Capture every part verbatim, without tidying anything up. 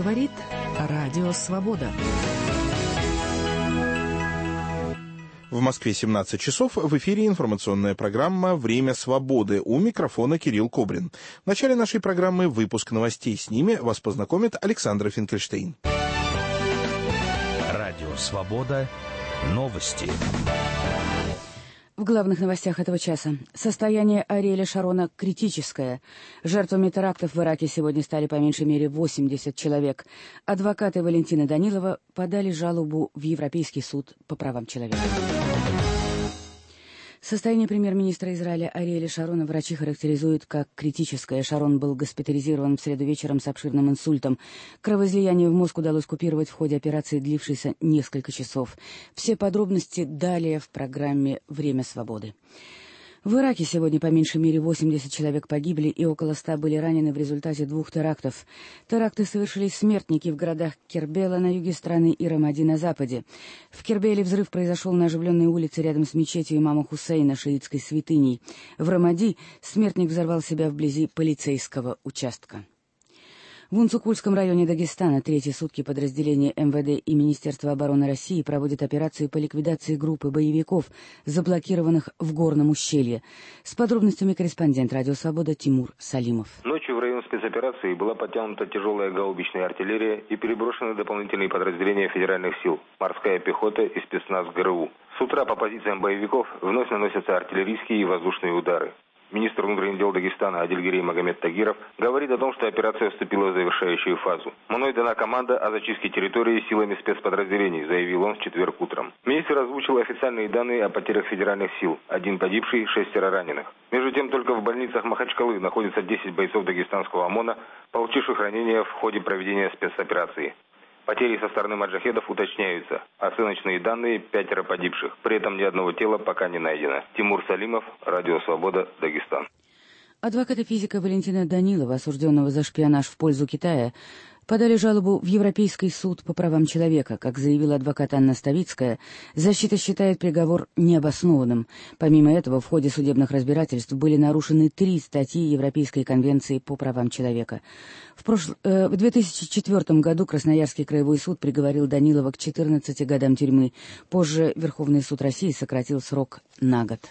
говорит Радио Свобода. В Москве семнадцать часов, в эфире информационная программа «Время свободы». У микрофона Кирилл Кобрин. В начале нашей программы выпуск новостей. С ними вас познакомит Александра Финкельштейн. Радио Свобода. Новости. В главных новостях этого часа. Состояние Ариэля Шарона критическое. Жертвами терактов в Ираке сегодня стали по меньшей мере восемьдесят человек. Адвокаты Валентина Данилова подали жалобу в Европейский суд по правам человека. Состояние премьер-министра Израиля Ариэля Шарона врачи характеризуют как критическое. Шарон был госпитализирован в среду вечером с обширным инсультом. Кровоизлияние в мозг удалось купировать в ходе операции, длившейся несколько часов. Все подробности далее в программе «Время свободы». В Ираке сегодня по меньшей мере восемьдесят человек погибли и около ста были ранены в результате двух терактов. Теракты совершили смертники в городах Кербела на юге страны и Рамади на западе. В Кербеле взрыв произошел на оживленной улице рядом с мечетью имама Хусейна, шиитской святыней. В Рамади смертник взорвал себя вблизи полицейского участка. В Унцукульском районе Дагестана третьи сутки подразделения эм вэ дэ и Министерства обороны России проводят операцию по ликвидации группы боевиков, заблокированных в горном ущелье. С подробностями корреспондент «Радио Свобода» Тимур Салимов. Ночью в район спецоперации была подтянута тяжелая гаубичная артиллерия и переброшены дополнительные подразделения федеральных сил, морская пехота и спецназ гэ эр у. С утра по позициям боевиков вновь наносятся артиллерийские и воздушные удары. Министр внутренних дел Дагестана Адильгерей Магомед Тагиров говорит о том, что операция вступила в завершающую фазу. «Мной дана команда о зачистке территории силами спецподразделений», заявил он в четверг утром. Министр озвучил официальные данные о потерях федеральных сил. Один погибший, шестеро раненых. Между тем, только в больницах Махачкалы находится десять бойцов дагестанского ОМОНа, получивших ранения в ходе проведения спецоперации. Потери со стороны маджахедов уточняются. Оценочные данные – пятеро погибших. При этом ни одного тела пока не найдено. Тимур Салимов, Радио Свобода, Дагестан. Адвокаты физика Валентина Данилова, осужденного за шпионаж в пользу Китая, подали жалобу в Европейский суд по правам человека. Как заявила адвокат Анна Ставицкая, защита считает приговор необоснованным. Помимо этого, в ходе судебных разбирательств были нарушены три статьи Европейской конвенции по правам человека. В, прошл... э, в две тысячи четвёртом году Красноярский краевой суд приговорил Данилова к четырнадцати годам тюрьмы. Позже Верховный суд России сократил срок на год.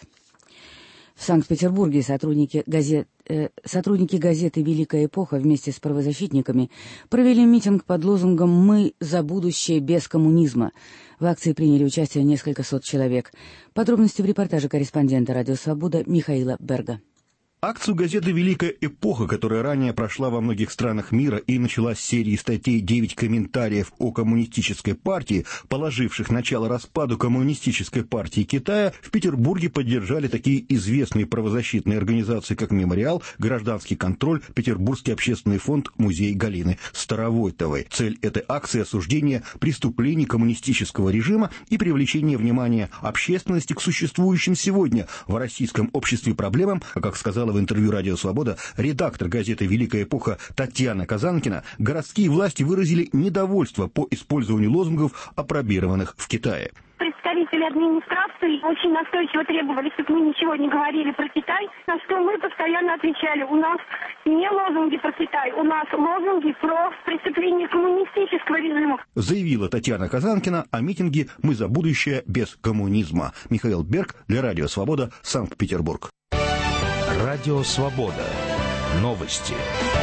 В Санкт-Петербурге сотрудники, газет, э, сотрудники газеты «Великая эпоха» вместе с правозащитниками провели митинг под лозунгом «Мы за будущее без коммунизма». В акции приняли участие несколько сот человек. Подробности в репортаже корреспондента «Радио Свобода» Михаила Берга. Акцию газеты «Великая эпоха», которая ранее прошла во многих странах мира и началась с серии статей «девять комментариев о коммунистической партии», положивших начало распаду коммунистической партии Китая, в Петербурге поддержали такие известные правозащитные организации, как «Мемориал», «Гражданский контроль», Петербургский общественный фонд, музей Галины Старовойтовой. Цель этой акции – осуждение преступлений коммунистического режима и привлечение внимания общественности к существующим сегодня в российском обществе проблемам, а как сказала в интервью «Радио Свобода» редактор газеты «Великая эпоха» Татьяна Казанкина, городские власти выразили недовольство по использованию лозунгов, опробированных в Китае. Представители администрации очень настойчиво требовали, чтобы мы ничего не говорили про Китай, на что мы постоянно отвечали: у нас не лозунги про Китай, у нас лозунги про преступление коммунистического режима. Заявила Татьяна Казанкина о митинге «Мы за будущее без коммунизма». Михаил Берг для «Радио Свобода», Санкт-Петербург. Радио Свобода. Новости.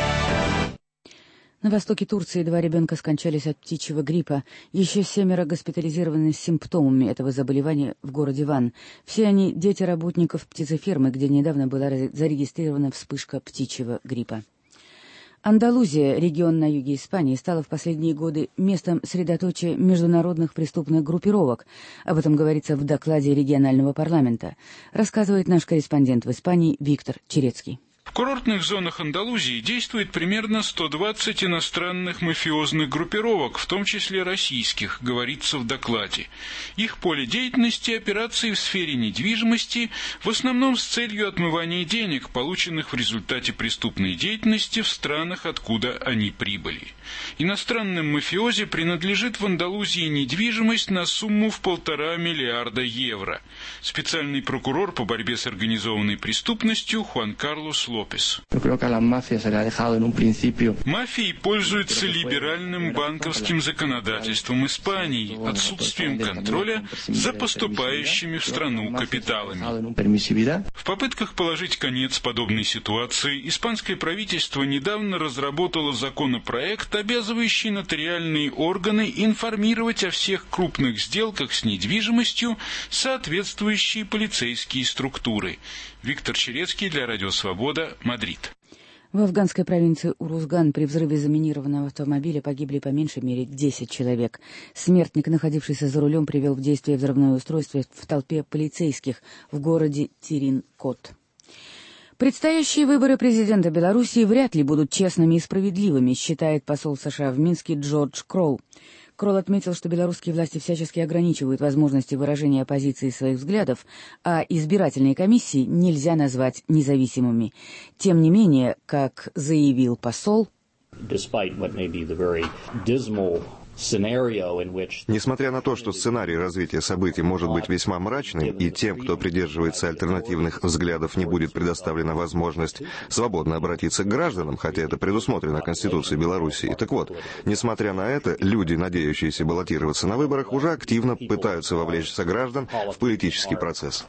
На востоке Турции два ребенка скончались от птичьего гриппа. Еще семеро госпитализированы с симптомами этого заболевания в городе Ван. Все они дети работников птицефермы, где недавно была зарегистрирована вспышка птичьего гриппа. Андалузия, регион на юге Испании, стала в последние годы местом средоточия международных преступных группировок. Об этом говорится в докладе регионального парламента. Рассказывает наш корреспондент в Испании Виктор Черецкий. В курортных зонах Андалузии действует примерно сто двадцать иностранных мафиозных группировок, в том числе российских, говорится в докладе. Их поле деятельности – операции в сфере недвижимости, в основном с целью отмывания денег, полученных в результате преступной деятельности в странах, откуда они прибыли. Иностранным мафиози принадлежит в Андалузии недвижимость на сумму в полтора миллиарда евро. Специальный прокурор по борьбе с организованной преступностью Хуан Карлос Лопес Лопес. Мафии пользуются либеральным банковским законодательством Испании, отсутствием контроля за поступающими в страну капиталами. В попытках положить конец подобной ситуации испанское правительство недавно разработало законопроект, обязывающий нотариальные органы информировать о всех крупных сделках с недвижимостью соответствующие полицейские структуры. Виктор Черецкий для Радио Свобода, Мадрид. В афганской провинции Урузган при взрыве заминированного автомобиля погибли по меньшей мере десять человек. Смертник, находившийся за рулем, привел в действие взрывное устройство в толпе полицейских в городе Терин-Кот. Предстоящие выборы президента Белоруссии вряд ли будут честными и справедливыми, считает посол США в Минске Джордж Кролл. Кролл отметил, что белорусские власти всячески ограничивают возможности выражения оппозиции своих взглядов, а избирательные комиссии нельзя назвать независимыми. Тем не менее, как заявил посол, несмотря на то, что сценарий развития событий может быть весьма мрачным, и тем, кто придерживается альтернативных взглядов, не будет предоставлена возможность свободно обратиться к гражданам, хотя это предусмотрено Конституцией Белоруссии. Так вот, несмотря на это, люди, надеющиеся баллотироваться на выборах, уже активно пытаются вовлечь сограждан в политический процесс.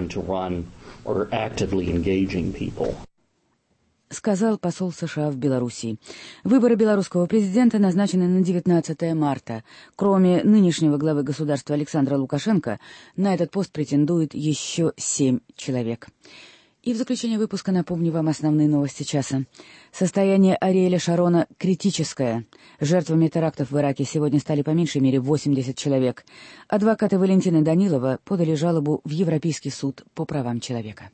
Сказал посол США в Белоруссии. Выборы белорусского президента назначены на девятнадцатое марта. Кроме нынешнего главы государства Александра Лукашенко, на этот пост претендует еще семь человек. И в заключение выпуска напомню вам основные новости часа. Состояние Ариэля Шарона критическое. Жертвами терактов в Ираке сегодня стали по меньшей мере восемьдесят человек. Адвокаты Валентины Данилова подали жалобу в Европейский суд по правам человека.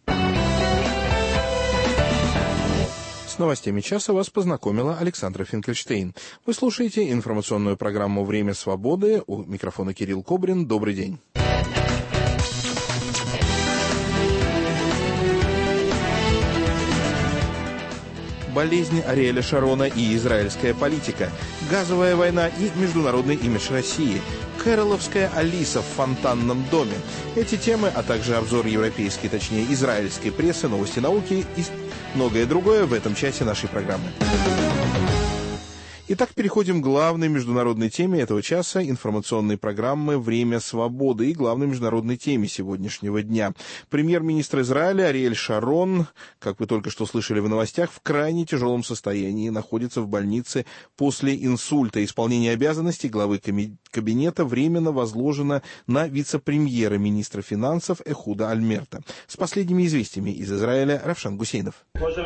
С новостями часа вас познакомила Александра Финкельштейн. Вы слушаете информационную программу «Время свободы». У микрофона Кирилл Кобрин. Добрый день. Болезнь Ариэля Шарона и израильская политика, газовая война и международный имидж России, кэроловская Алиса в фонтанном доме. Эти темы, а также обзор европейской, точнее израильской прессы, новости науки и многое другое в этом часе нашей программы. Итак, переходим к главной международной теме этого часа информационной программы «Время свободы» и главной международной теме сегодняшнего дня. Премьер-министр Израиля Ариэль Шарон, как вы только что слышали в новостях, в крайне тяжелом состоянии, находится в больнице после инсульта. Исполнение обязанностей главы кабинета временно возложено на вице-премьера министра финансов Эхуда Ольмерта. С последними известиями из Израиля Равшан Гусейнов.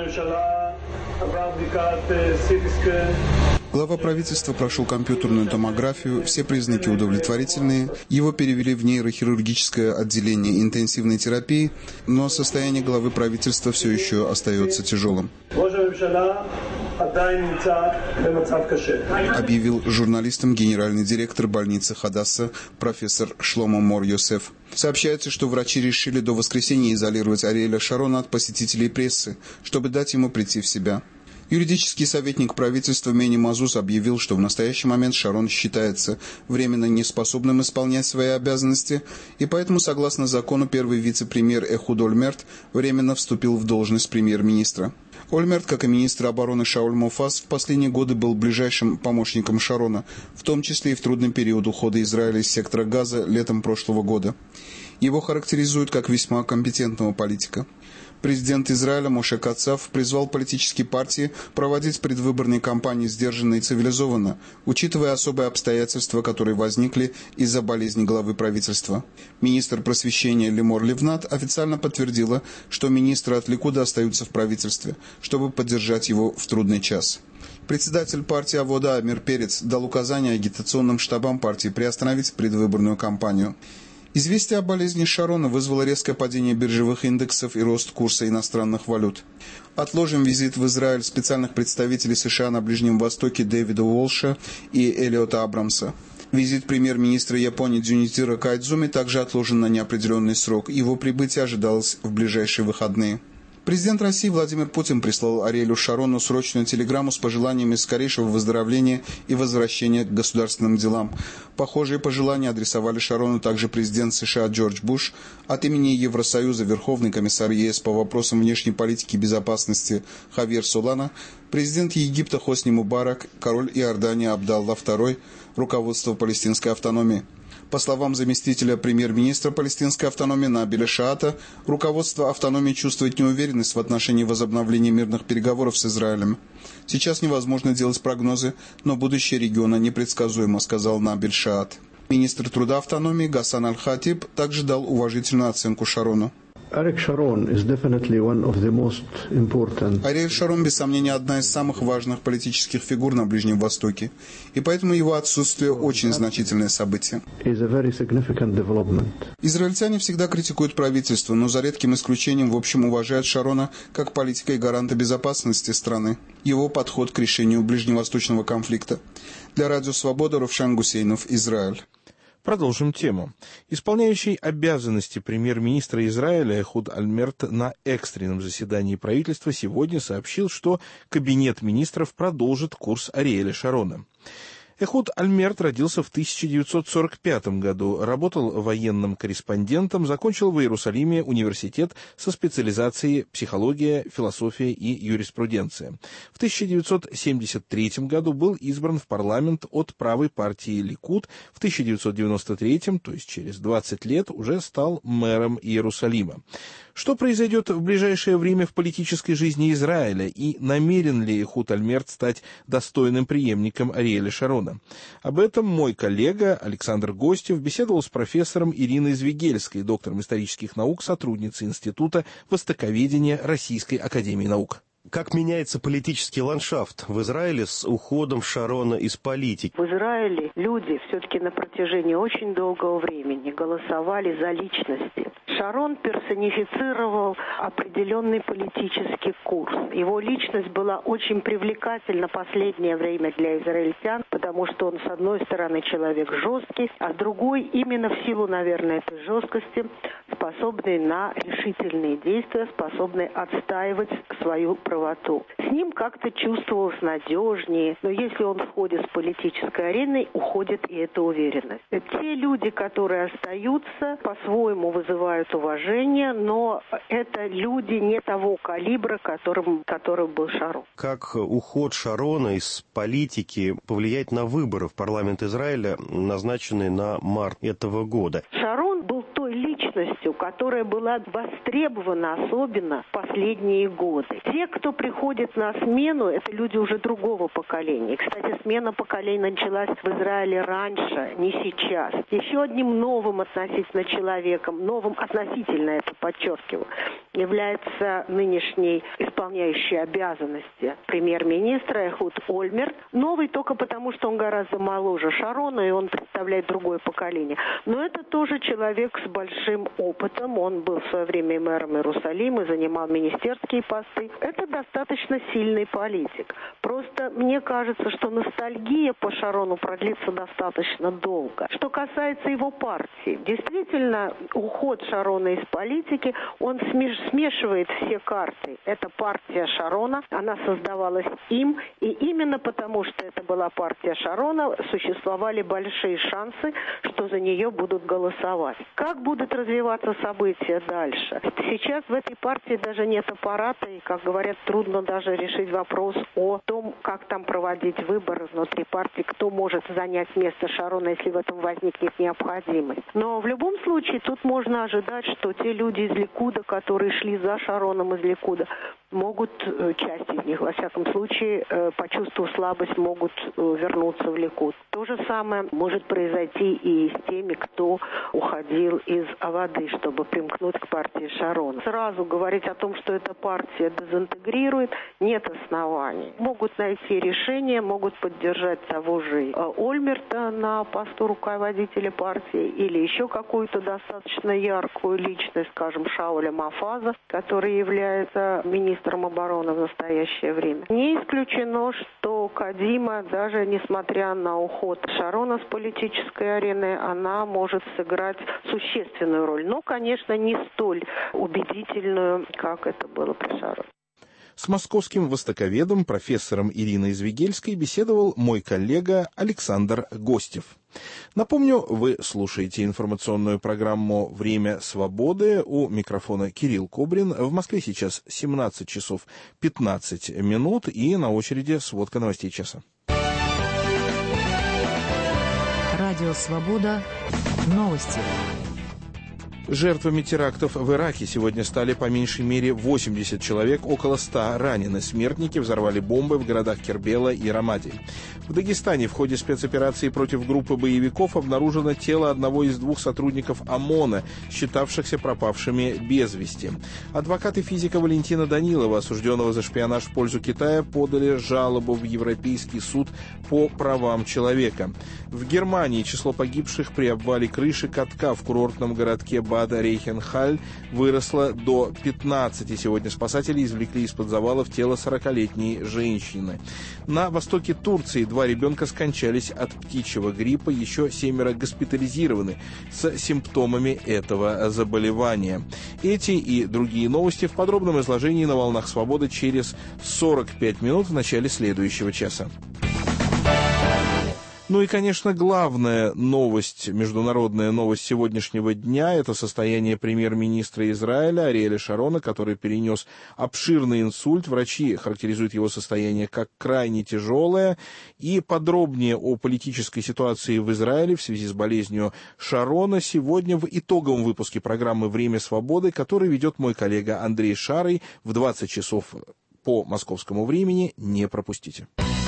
Глава правительства прошел компьютерную томографию, все признаки удовлетворительные. Его перевели в нейрохирургическое отделение интенсивной терапии, но состояние главы правительства все еще остается тяжелым. Объявил журналистам генеральный директор больницы Хадасса профессор Шломо Мор-Йосеф. Сообщается, что врачи решили до воскресенья изолировать Ариэля Шарона от посетителей прессы, чтобы дать ему прийти в себя. Юридический советник правительства Мени Мазус объявил, что в настоящий момент Шарон считается временно неспособным исполнять свои обязанности, и поэтому, согласно закону, первый вице-премьер Эхуд Ольмерт временно вступил в должность премьер-министра. Ольмерт, как и министр обороны Шауль Мофас, в последние годы был ближайшим помощником Шарона, в том числе и в трудный период ухода Израиля из сектора Газа летом прошлого года. Его характеризуют как весьма компетентного политика. Президент Израиля Моше Кацав призвал политические партии проводить предвыборные кампании сдержанно и цивилизованно, учитывая особые обстоятельства, которые возникли из-за болезни главы правительства. Министр просвещения Лимор Ливнат официально подтвердила, что министры от Ликуда остаются в правительстве, чтобы поддержать его в трудный час. Председатель партии Авода Амир Перец дал указание агитационным штабам партии приостановить предвыборную кампанию. Известие о болезни Шарона вызвало резкое падение биржевых индексов и рост курса иностранных валют. Отложим визит в Израиль специальных представителей США на Ближнем Востоке Дэвида Уолша и Элиота Абрамса. Визит премьер-министра Японии Дзюнитиро Кайдзуми также отложен на неопределенный срок. Его прибытие ожидалось в ближайшие выходные. Президент России Владимир Путин прислал Ариэлю Шарону срочную телеграмму с пожеланиями скорейшего выздоровления и возвращения к государственным делам. Похожие пожелания адресовали Шарону также президент США Джордж Буш, от имени Евросоюза Верховный комиссар ЕС по вопросам внешней политики и безопасности Хавьер Солана, президент Египта Хосни Мубарак, король Иордании Абдалла второй, руководство палестинской автономии. По словам заместителя премьер-министра палестинской автономии Набиля Шаата, руководство автономии чувствует неуверенность в отношении возобновления мирных переговоров с Израилем. Сейчас невозможно делать прогнозы, но будущее региона непредсказуемо, сказал Набиль Шаат. Министр труда автономии Гасан Аль-Хатиб также дал уважительную оценку Шарону. Ариэль Шарон Ариэль Шарон, без сомнения, одна из самых важных политических фигур на Ближнем Востоке, и поэтому его отсутствие очень значительное событие. Израильтяне всегда критикуют правительство, но за редким исключением в общем уважают Шарона как политика и гаранта безопасности страны, его подход к решению ближневосточного конфликта. Для Радио Свобода Равшан Гусейнов, Израиль. Продолжим тему. Исполняющий обязанности премьер-министра Израиля Эхуд Ольмерт на экстренном заседании правительства сегодня сообщил, что кабинет министров продолжит курс Ариэля Шарона. Эхуд Ольмерт родился в тысяча девятьсот сорок пятом году, работал военным корреспондентом, закончил в Иерусалиме университет со специализацией психология, философия и юриспруденция. В тысяча девятьсот семьдесят третьем году был избран в парламент от правой партии Ликуд, в тысяча девятьсот девяносто третьем, то есть через двадцать лет, уже стал мэром Иерусалима. Что произойдет в ближайшее время в политической жизни Израиля и намерен ли Эхуд Ольмерт стать достойным преемником Ариэля Шарона? Об этом мой коллега Александр Гостев беседовал с профессором Ириной Звигельской, доктором исторических наук, сотрудницей Института востоковедения Российской академии наук. Как меняется политический ландшафт в Израиле с уходом Шарона из политики? В Израиле люди все-таки на протяжении очень долгого времени голосовали за личности. Шарон персонифицировал определенный политический курс. Его личность была очень привлекательна последнее время для израильтян, потому что он, с одной стороны, человек жесткий, а с другой, именно в силу, наверное, этой жесткости, способный на решительные действия, способный отстаивать свою правоту. С ним как-то чувствовалось надежнее, но если он входит с политической арены, уходит и эта уверенность. Те люди, которые остаются, по-своему вызывают уважение, но это люди не того калибра, которым, которым был Шарон. Как уход Шарона из политики повлияет на выборы в парламент Израиля, назначенные на март этого года? Шарон был той личностью, которая была востребована особенно в последние годы. Те, кто приходит на смену, это люди уже другого поколения. Кстати, смена поколений началась в Израиле раньше, не сейчас. Еще одним новым относительно человеком, новым относительно, это подчеркиваю, является нынешний исполняющий обязанности премьер-министра Эхуд Ольмерт. Новый только потому, что он гораздо моложе Шарона, и он представляет другое поколение. Но это тоже человек с большим опытом. Он был в свое время мэром Иерусалима, занимал министерские посты. Это достаточно сильный политик. Просто мне кажется, что ностальгия по Шарону продлится достаточно долго. Что касается его партии, действительно, уход Шарона из политики, он смешивает все карты. Это партия Шарона, она создавалась им, и именно потому, что это была партия Шарона, существовали большие шансы, что за нее будут голосовать. Как будут развиваться события дальше? Сейчас в этой партии даже нет аппарата, и, как говорят, трудно даже решить вопрос о том, как там проводить выборы внутри партии, кто может занять место Шарона, если в этом возникнет необходимость. Но в любом случае тут можно ожидать, что те люди из Ликуда, которые шли за Шароном из Ликуда, могут, часть из них, во всяком случае, почувствовав слабость, могут вернуться в Ликуд. То же самое может произойти и с теми, кто уходил из Авады, чтобы примкнуть к партии Шарона. Сразу говорить о том, что эта партия дезинтегрирует, нет оснований. Могут найти решение, могут поддержать того же Ольмерта на посту руководителя партии или еще какую-то достаточно яркую личность, скажем, Шауля Мофаза, который является министром министром обороны в настоящее время. Не исключено, что Кадима, даже несмотря на уход Шарона с политической арены, она может сыграть существенную роль. Но, конечно, не столь убедительную, как это было при Шароне. С московским востоковедом, профессором Ириной Звегельской, беседовал мой коллега Александр Гостев. Напомню, вы слушаете информационную программу «Время свободы». У микрофона Кирилл Кобрин. В Москве сейчас семнадцать часов пятнадцать минут, и на очереди сводка новостей часа. Радио «Свобода». Новости. Жертвами терактов в Ираке сегодня стали по меньшей мере восемьдесят человек, около ста ранены. Смертники взорвали бомбы в городах Кербела и Рамади. В Дагестане в ходе спецоперации против группы боевиков обнаружено тело одного из двух сотрудников ОМОНа, считавшихся пропавшими без вести. Адвокаты физика Валентина Данилова, осужденного за шпионаж в пользу Китая, подали жалобу в Европейский суд по правам человека. В Германии число погибших при обвале крыши катка в курортном городке Бад-Рейхенхаль выросло до пятнадцати. Сегодня спасатели извлекли из-под завалов тело сорокалетней женщины. На востоке Турции два ребенка скончались от птичьего гриппа, еще семеро госпитализированы с симптомами этого заболевания. Эти и другие новости в подробном изложении на «Волнах Свободы» через сорок пять минут в начале следующего часа. Ну и, конечно, главная новость, международная новость сегодняшнего дня – это состояние премьер-министра Израиля Ариэля Шарона, который перенес обширный инсульт. Врачи характеризуют его состояние как крайне тяжелое. И подробнее о политической ситуации в Израиле в связи с болезнью Шарона сегодня в итоговом выпуске программы «Время свободы», который ведет мой коллега Андрей Шарый в двадцать часов по московскому времени. Не пропустите.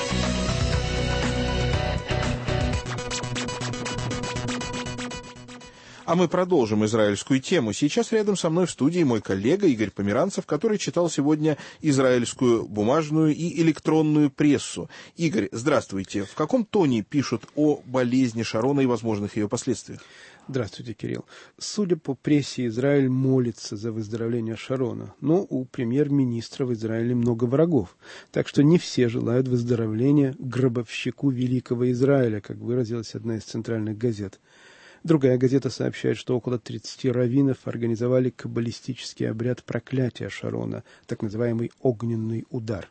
А мы продолжим израильскую тему. Сейчас рядом со мной в студии мой коллега Игорь Померанцев, который читал сегодня израильскую бумажную и электронную прессу. Игорь, здравствуйте. В каком тоне пишут о болезни Шарона и возможных ее последствиях? Здравствуйте, Кирилл. Судя по прессе, Израиль молится за выздоровление Шарона, но у премьер-министра в Израиле много врагов, так что не все желают выздоровления гробовщику великого Израиля, как выразилась одна из центральных газет. Другая газета сообщает, что около тридцати раввинов организовали каббалистический обряд проклятия Шарона, так называемый огненный удар.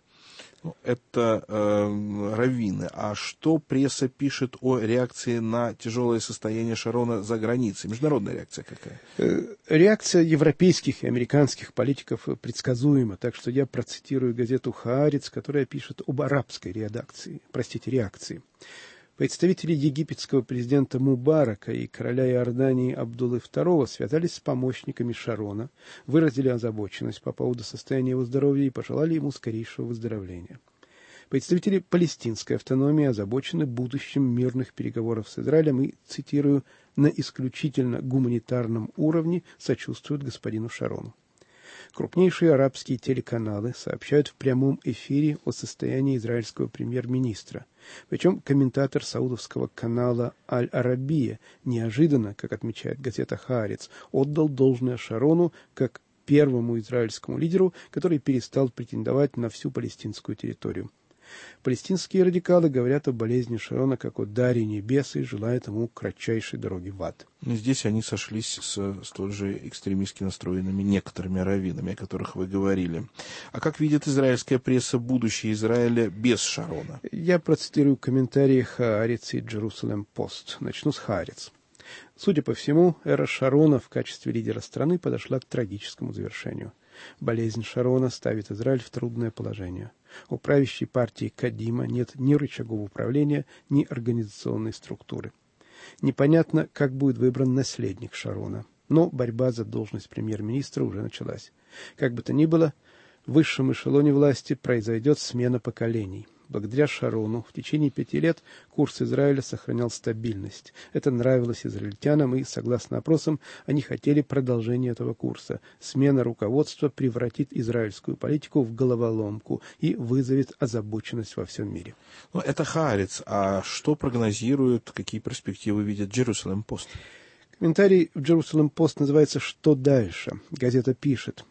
Это э, раввины. А что пресса пишет о реакции на тяжелое состояние Шарона за границей? Международная реакция какая? Э, реакция европейских и американских политиков предсказуема. Так что я процитирую газету «Хаарец», которая пишет об арабской реакции. Простите, реакции. Представители египетского президента Мубарака и короля Иордании Абдуллы второго связались с помощниками Шарона, выразили озабоченность по поводу состояния его здоровья и пожелали ему скорейшего выздоровления. Представители палестинской автономии озабочены будущим мирных переговоров с Израилем и, цитирую, «на исключительно гуманитарном уровне сочувствуют господину Шарону». Крупнейшие арабские телеканалы сообщают в прямом эфире о состоянии израильского премьер-министра. Причем комментатор саудовского канала «Аль-Арабия» неожиданно, как отмечает газета «Хаарец», отдал должное Шарону как первому израильскому лидеру, который перестал претендовать на всю палестинскую территорию. Палестинские радикалы говорят о болезни Шарона как о даре небес и желают ему кратчайшей дороги в ад. Здесь они сошлись с столь же экстремистски настроенными некоторыми раввинами, о которых вы говорили. А как видит израильская пресса будущее Израиля без Шарона? Я процитирую комментарии Хаарец и Jerusalem Post. Начну с Хаарец. Судя по всему, эра Шарона в качестве лидера страны подошла к трагическому завершению. Болезнь Шарона ставит Израиль в трудное положение. У правящей партии Кадима нет ни рычагов управления, ни организационной структуры. Непонятно, как будет выбран наследник Шарона, но борьба за должность премьер-министра уже началась. Как бы то ни было, в высшем эшелоне власти произойдет смена поколений. Благодаря Шарону в течение пяти лет курс Израиля сохранял стабильность. Это нравилось израильтянам, и, согласно опросам, они хотели продолжения этого курса. Смена руководства превратит израильскую политику в головоломку и вызовет озабоченность во всем мире. Ну, это Хаарец. А что прогнозируют, какие перспективы видит Jerusalem Post? Комментарий в Jerusalem Post называется «Что дальше?». Газета пишет: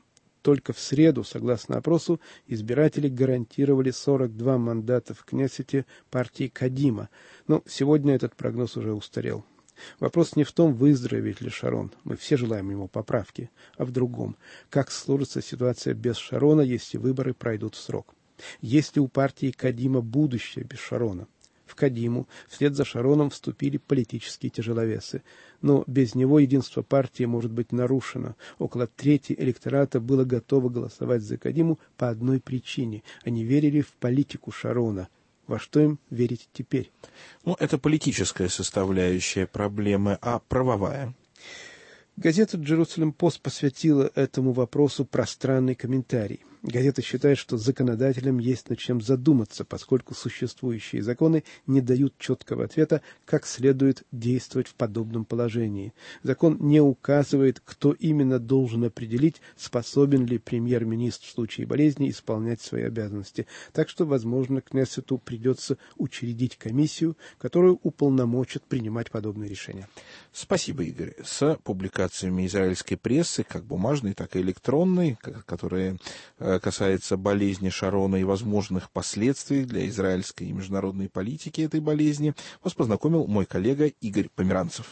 только в среду, согласно опросу, избиратели гарантировали сорок два мандата в Кнессете партии Кадима. Но сегодня этот прогноз уже устарел. Вопрос не в том, выздоровеет ли Шарон, мы все желаем ему поправки, а в другом, как сложится ситуация без Шарона, если выборы пройдут в срок. Есть ли у партии Кадима будущее без Шарона? В Кадиму вслед за Шароном вступили политические тяжеловесы, но без него единство партии может быть нарушено. Около трети электората было готово голосовать за Кадиму по одной причине – они верили в политику Шарона. Во что им верить теперь? Ну, это политическая составляющая проблемы, а правовая? Газета «Джерусалем Пост» посвятила этому вопросу пространный комментарий. Газета считает, что законодателям есть над чем задуматься, поскольку существующие законы не дают четкого ответа, как следует действовать в подобном положении. Закон не указывает, кто именно должен определить, способен ли премьер-министр в случае болезни исполнять свои обязанности. Так что, возможно, Кнессету придется учредить комиссию, которую уполномочат принимать подобные решения. Спасибо, Игорь. С публикациями израильской прессы, как бумажной, так и электронной, которые касается болезни Шарона и возможных последствий для израильской и международной политики этой болезни, вас познакомил мой коллега Игорь Померанцев.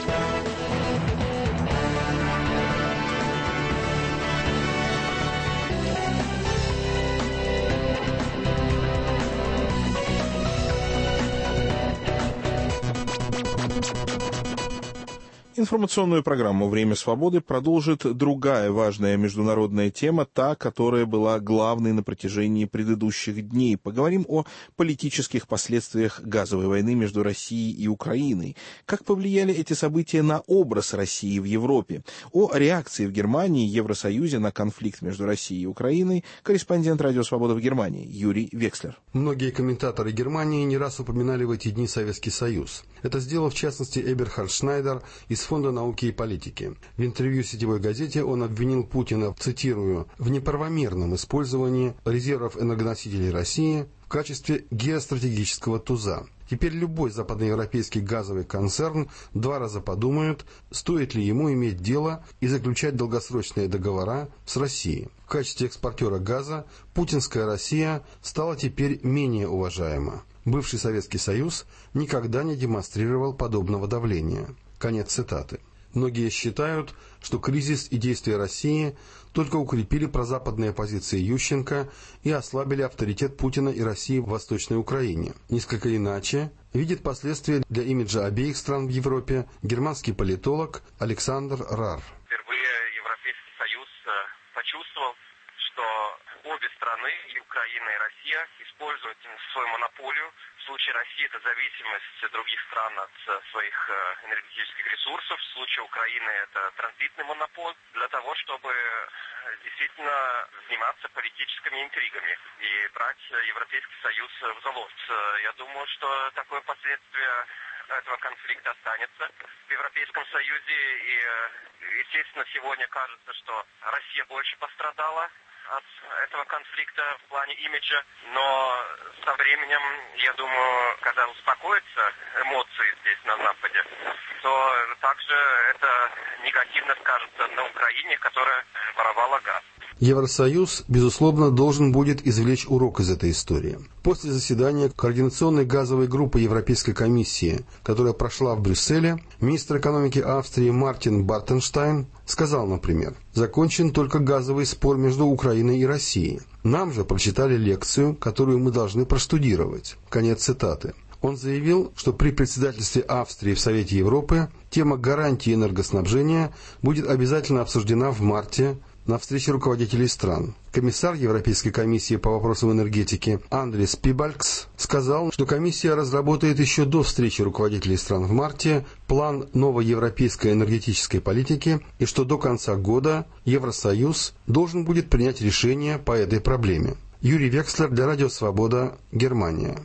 Информационную программу «Время свободы» продолжит другая важная международная тема, та, которая была главной на протяжении предыдущих дней. Поговорим о политических последствиях газовой войны между Россией и Украиной. Как повлияли эти события на образ России в Европе? О реакции в Германии и Евросоюзе на конфликт между Россией и Украиной корреспондент «Радио Свобода» в Германии Юрий Векслер. Многие комментаторы Германии не раз упоминали в эти дни Советский Союз. Это сделал, в частности, Эберхард Шнайдер из Фонда науки и политики. В интервью сетевой газете он обвинил Путина, цитирую, в неправомерном использовании резервов энергоносителей России в качестве геостратегического туза. Теперь любой западноевропейский газовый концерн два раза подумает, стоит ли ему иметь дело и заключать долгосрочные договора с Россией. В качестве экспортера газа путинская Россия стала теперь менее уважаема. Бывший Советский Союз никогда не демонстрировал подобного давления. Конец цитаты. Многие считают, что кризис и действия России только укрепили прозападные позиции Ющенко и ослабили авторитет Путина и России в Восточной Украине. Несколько иначе видит последствия для имиджа обеих стран в Европе германский политолог Александр Рар. Впервые Европейский Союз почувствовал, что обе страны, и Украина, и Россия, используют свою монополию. В случае России это зависимость других стран от своих энергетических ресурсов. В случае Украины это транзитный монопол для того, чтобы действительно заниматься политическими интригами и брать Европейский Союз в залог. Я думаю, что такое последствие этого конфликта останется в Европейском Союзе. И, естественно, сегодня кажется, что Россия больше пострадала от этого конфликта в плане имиджа, но со временем, я думаю, когда успокоятся эмоции здесь на Западе, то также это негативно скажется на Украине, которая воровала газ. Евросоюз, безусловно, должен будет извлечь урок из этой истории. После заседания Координационной газовой группы Европейской комиссии, которая прошла в Брюсселе, министр экономики Австрии Мартин Бартенштайн сказал, например, «Закончен только газовый спор между Украиной и Россией. Нам же прочитали лекцию, которую мы должны проштудировать». Конец цитаты. Он заявил, что при председательстве Австрии в Совете Европы тема гарантии энергоснабжения будет обязательно обсуждена в марте на встрече руководителей стран. Комиссар Европейской комиссии по вопросам энергетики Андрис Пибалькс сказал, что комиссия разработает еще до встречи руководителей стран в марте план новой европейской энергетической политики и что до конца года Евросоюз должен будет принять решение по этой проблеме. Юрий Векслер для Радио Свобода, Германия.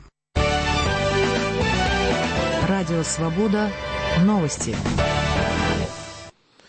Радио Свобода. Новости.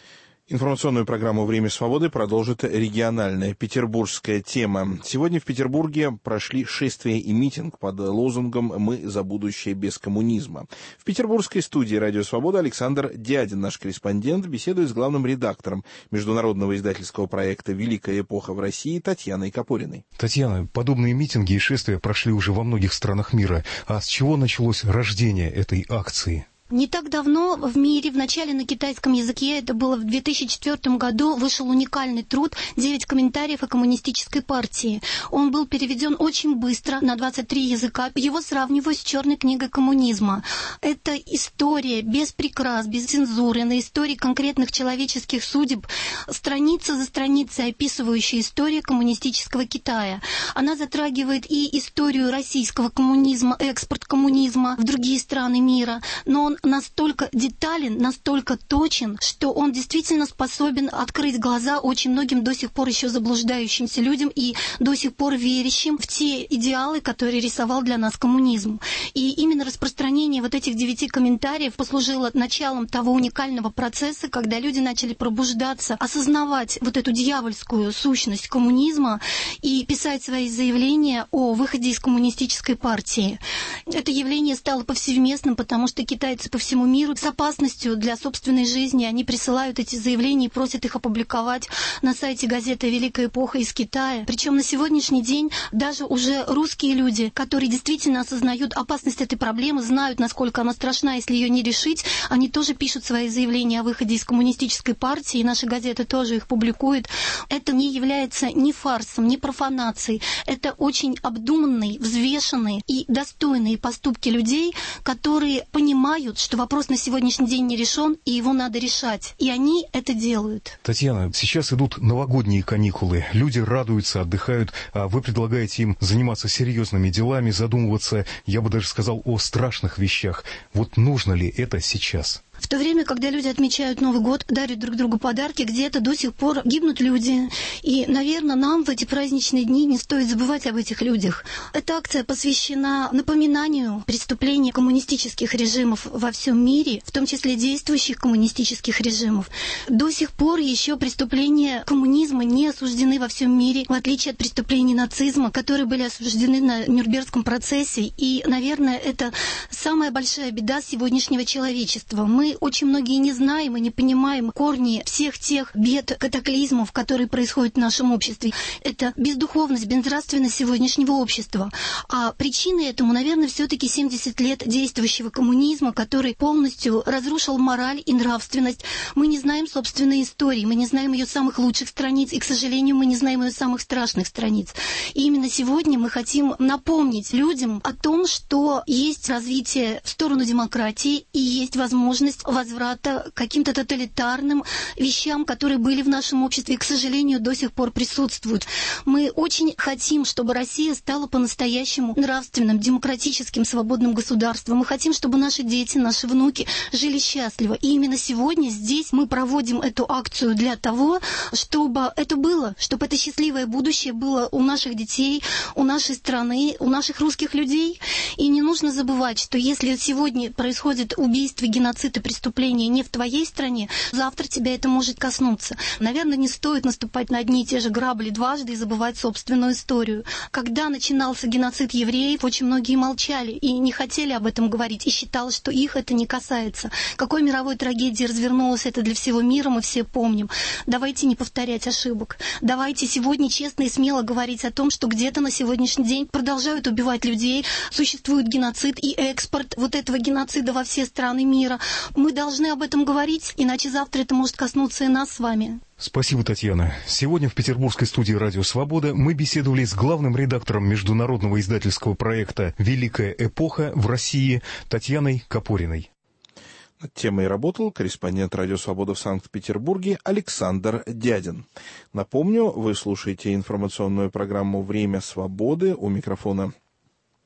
Информационную программу «Время свободы» продолжит региональная петербургская тема. Сегодня в Петербурге прошли шествие и митинг под лозунгом «Мы за будущее без коммунизма». В петербургской студии «Радио Свобода» Александр Дядин, наш корреспондент, беседует с главным редактором международного издательского проекта «Великая эпоха в России» Татьяной Копориной. Татьяна, подобные митинги и шествия прошли уже во многих странах мира. А с чего началось рождение этой акции? Не так давно в мире, в начале на китайском языке, это было в две тысячи четвёртом году, вышел уникальный труд «Девять комментариев о коммунистической партии». Он был переведен очень быстро на двадцать три языка. Его сравнивают с черной книгой коммунизма. Это история без прикрас, без цензуры, на истории конкретных человеческих судеб, страница за страницей описывающая историю коммунистического Китая. Она затрагивает и историю российского коммунизма, экспорт коммунизма в другие страны мира, но он настолько детален, настолько точен, что он действительно способен открыть глаза очень многим до сих пор еще заблуждающимся людям и до сих пор верящим в те идеалы, которые рисовал для нас коммунизм. И именно распространение вот этих девяти комментариев послужило началом того уникального процесса, когда люди начали пробуждаться, осознавать вот эту дьявольскую сущность коммунизма и писать свои заявления о выходе из коммунистической партии. Это явление стало повсеместным, потому что китайцы по всему миру с опасностью для собственной жизни, они присылают эти заявления и просят их опубликовать на сайте газеты «Великая эпоха» из Китая. Причем на сегодняшний день даже уже русские люди, которые действительно осознают опасность этой проблемы, знают, насколько она страшна, если ее не решить, они тоже пишут свои заявления о выходе из коммунистической партии, и наша газета тоже их публикует. Это не является ни фарсом, ни профанацией. Это очень обдуманные, взвешенные и достойные поступки людей, которые понимают, что вопрос на сегодняшний день не решен, и его надо решать. И они это делают. Татьяна, сейчас идут новогодние каникулы. Люди радуются, отдыхают, а вы предлагаете им заниматься серьезными делами, задумываться, я бы даже сказал, о страшных вещах. Вот нужно ли это сейчас? В то время, когда люди отмечают Новый год, дарят друг другу подарки, где-то до сих пор гибнут люди. И, наверное, нам в эти праздничные дни не стоит забывать об этих людях. Эта акция посвящена напоминанию преступлений коммунистических режимов во всем мире, в том числе действующих коммунистических режимов. До сих пор еще преступления коммунизма не осуждены во всем мире, в отличие от преступлений нацизма, которые были осуждены на Нюрнбергском процессе. И, наверное, это самая большая беда сегодняшнего человечества. Мы очень многие не знаем и не понимаем корни всех тех бед, катаклизмов, которые происходят в нашем обществе. Это бездуховность, безнравственность сегодняшнего общества. А причиной этому, наверное, все-таки семьдесят лет действующего коммунизма, который полностью разрушил мораль и нравственность. Мы не знаем собственной истории, мы не знаем ее самых лучших страниц, и, к сожалению, мы не знаем ее самых страшных страниц. И именно сегодня мы хотим напомнить людям о том, что есть развитие в сторону демократии и есть возможность возврата к каким-то тоталитарным вещам, которые были в нашем обществе и, к сожалению, до сих пор присутствуют. Мы очень хотим, чтобы Россия стала по-настоящему нравственным, демократическим, свободным государством. Мы хотим, чтобы наши дети, наши внуки жили счастливо. И именно сегодня здесь мы проводим эту акцию для того, чтобы это было, чтобы это счастливое будущее было у наших детей, у нашей страны, у наших русских людей. И не нужно забывать, что если сегодня происходит убийство, геноцид и преступление не в твоей стране, завтра тебя это может коснуться. Наверное, не стоит наступать на одни и те же грабли дважды и забывать собственную историю. Когда начинался геноцид евреев, очень многие молчали и не хотели об этом говорить, и считалось, что их это не касается. Какой мировой трагедии развернулось это для всего мира, мы все помним. Давайте не повторять ошибок. Давайте сегодня честно и смело говорить о том, что где-то на сегодняшний день продолжают убивать людей, существует геноцид и экспорт вот этого геноцида во все страны мира. Мы должны об этом говорить, иначе завтра это может коснуться и нас с вами. Спасибо, Татьяна. Сегодня в петербургской студии «Радио Свобода» мы беседовали с главным редактором международного издательского проекта «Великая эпоха в России» Татьяной Копориной. Над темой работал корреспондент «Радио Свобода» в Санкт-Петербурге Александр Дядин. Напомню, вы слушаете информационную программу «Время свободы». У микрофона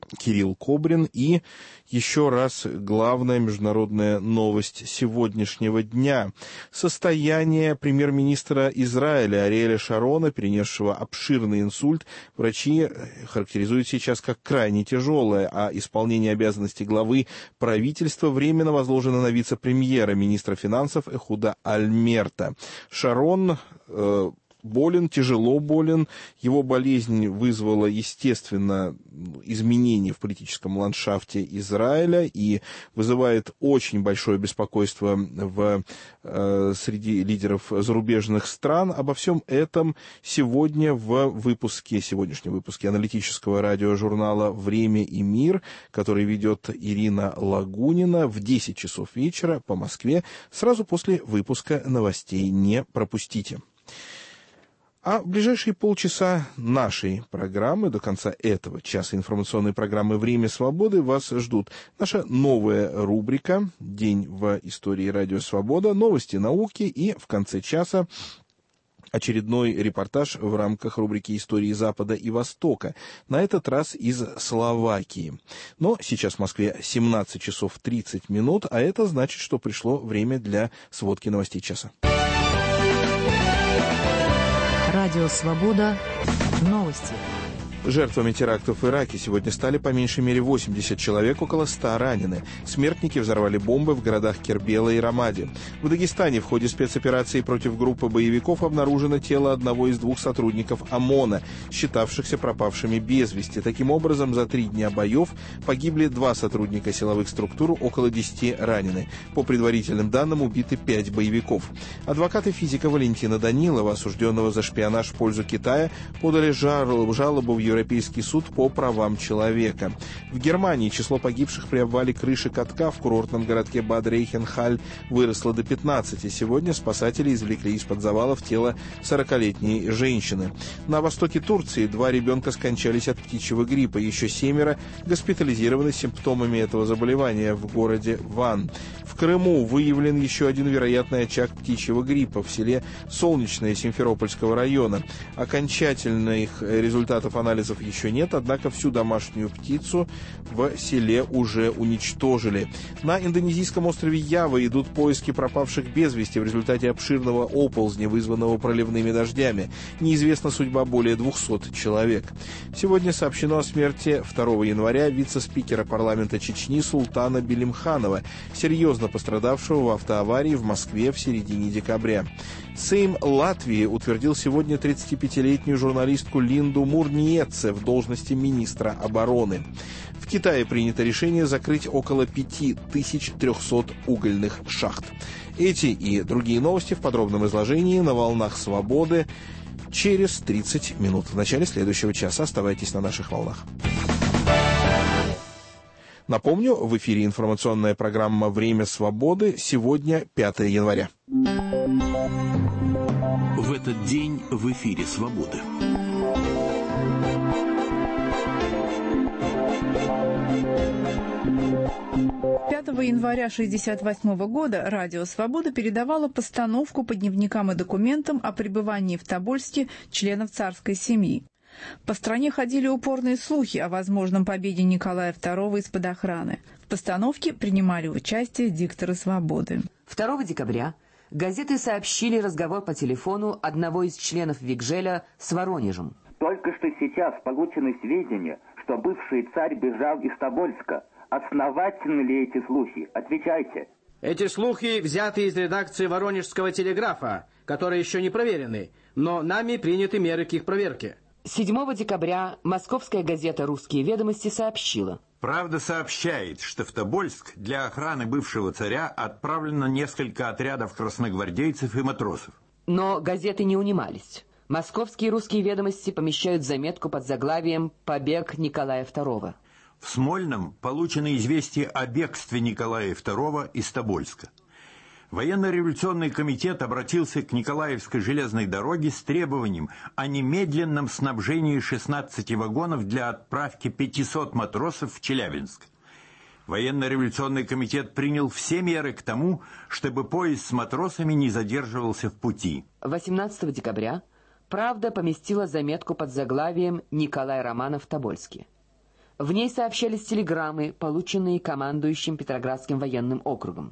Кирилл Кобрин. И еще раз главная международная новость сегодняшнего дня. Состояние премьер-министра Израиля Ариэля Шарона, перенесшего обширный инсульт, врачи характеризуют сейчас как крайне тяжелое, а исполнение обязанностей главы правительства временно возложено на вице-премьера, министра финансов Эхуда Альмерта. Шарон э, болен, тяжело болен. Его болезнь вызвала, естественно, изменения в политическом ландшафте Израиля и вызывает очень большое беспокойство в, э, среди лидеров зарубежных стран. Обо всем этом сегодня в выпуске, сегодняшнем выпуске аналитического радиожурнала «Время и мир», который ведет Ирина Лагунина в десять часов вечера по Москве, сразу после выпуска новостей. Не пропустите. А в ближайшие полчаса нашей программы, до конца этого часа информационной программы «Время свободы», вас ждут наша новая рубрика «День в истории Радио Свобода», новости науки и в конце часа очередной репортаж в рамках рубрики «Истории Запада и Востока», на этот раз из Словакии. Но сейчас в Москве семнадцать часов тридцать минут, а это значит, что пришло время для сводки новостей часа. Радио «Свобода». Новости. Жертвами терактов в Ираке сегодня стали по меньшей мере восемьдесят человек, около ста ранены. Смертники взорвали бомбы в городах Кербела и Рамади. В Дагестане в ходе спецоперации против группы боевиков обнаружено тело одного из двух сотрудников ОМОНа, считавшихся пропавшими без вести. Таким образом, за три дня боев погибли два сотрудника силовых структур, около десяти ранены. По предварительным данным, убиты пять боевиков. Адвокаты физика Валентина Данилова, осужденного за шпионаж в пользу Китая, подали жалобу в Европейский суд по правам человека. В Германии число погибших при обвале крыши катка в курортном городке Бад-Рейхенхаль выросло до пятнадцати. Сегодня спасатели извлекли из-под завалов тело сорокалетней женщины. На востоке Турции два ребенка скончались от птичьего гриппа. Еще семеро госпитализированы с симптомами этого заболевания в городе Ван. В Крыму выявлен еще один вероятный очаг птичьего гриппа в селе Солнечное Симферопольского района. Окончательных результатов анализов еще нет, однако всю домашнюю птицу в селе уже уничтожили. На индонезийском острове Ява идут поиски пропавших без вести в результате обширного оползня, вызванного проливными дождями. Неизвестна судьба более двухсот человек. Сегодня сообщено о смерти второго января вице-спикера парламента Чечни Султана Белимханова, серьезно пострадавшего в автоаварии в Москве в середине декабря. Сейм Латвии утвердил сегодня тридцатипятилетнюю журналистку Линду Мурниеце в должности министра обороны. В Китае принято решение закрыть около пяти тысяч трехсот угольных шахт. Эти и другие новости в подробном изложении на волнах свободы через тридцать минут. В начале следующего часа оставайтесь на наших волнах. Напомню, в эфире информационная программа «Время свободы». Сегодня пятое января. В этот день в эфире «Свободы». пятого января тысяча девятьсот шестьдесят восьмого года Радио «Свобода» передавало постановку по дневникам и документам о пребывании в Тобольске членов царской семьи. По стране ходили упорные слухи о возможном победе Николая второго из-под охраны. В постановке принимали участие дикторы «Свободы». второго декабря газеты сообщили разговор по телефону одного из членов Викжеля с Воронежем. Только что сейчас получены сведения, что бывший царь бежал из Тобольска. Основательны ли эти слухи? Отвечайте. Эти слухи взяты из редакции Воронежского телеграфа, которые еще не проверены, но нами приняты меры к их проверке. седьмого декабря московская газета «Русские ведомости» сообщила. «Правда» сообщает, что в Тобольск для охраны бывшего царя отправлено несколько отрядов красногвардейцев и матросов. Но газеты не унимались. Московские «Русские ведомости» помещают заметку под заглавием «Побег Николая второго». В Смольном получено известие о бегстве Николая второго из Тобольска. Военно-революционный комитет обратился к Николаевской железной дороге с требованием о немедленном снабжении шестнадцати вагонов для отправки пятисот матросов в Челябинск. Военно-революционный комитет принял все меры к тому, чтобы поезд с матросами не задерживался в пути. восемнадцатого декабря «Правда» поместила заметку под заглавием «Николай Романов в Тобольске». В ней сообщались телеграммы, полученные командующим Петроградским военным округом.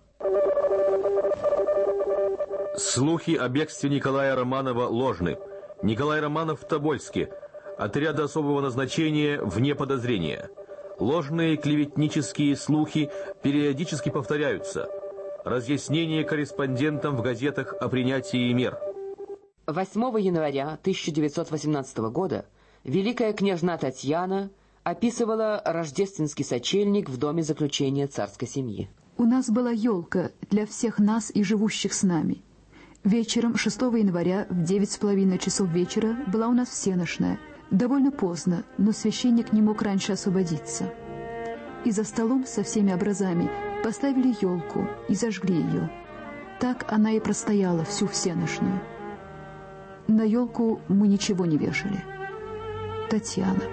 Слухи о бегстве Николая Романова ложны. Николай Романов в Тобольске. Отряды особого назначения вне подозрения. Ложные клеветнические слухи периодически повторяются. Разъяснение корреспондентам в газетах о принятии мер. восьмого января тысяча девятьсот восемнадцатого года великая княжна Татьяна описывала рождественский сочельник в доме заключения царской семьи. У нас была елка для всех нас и живущих с нами. Вечером шестого января в девять с половиной часов вечера была у нас всеношная. Довольно поздно, но священник не мог раньше освободиться. И за столом со всеми образами поставили елку и зажгли ее. Так она и простояла всю всеношную. На елку мы ничего не вешали. Татьяна.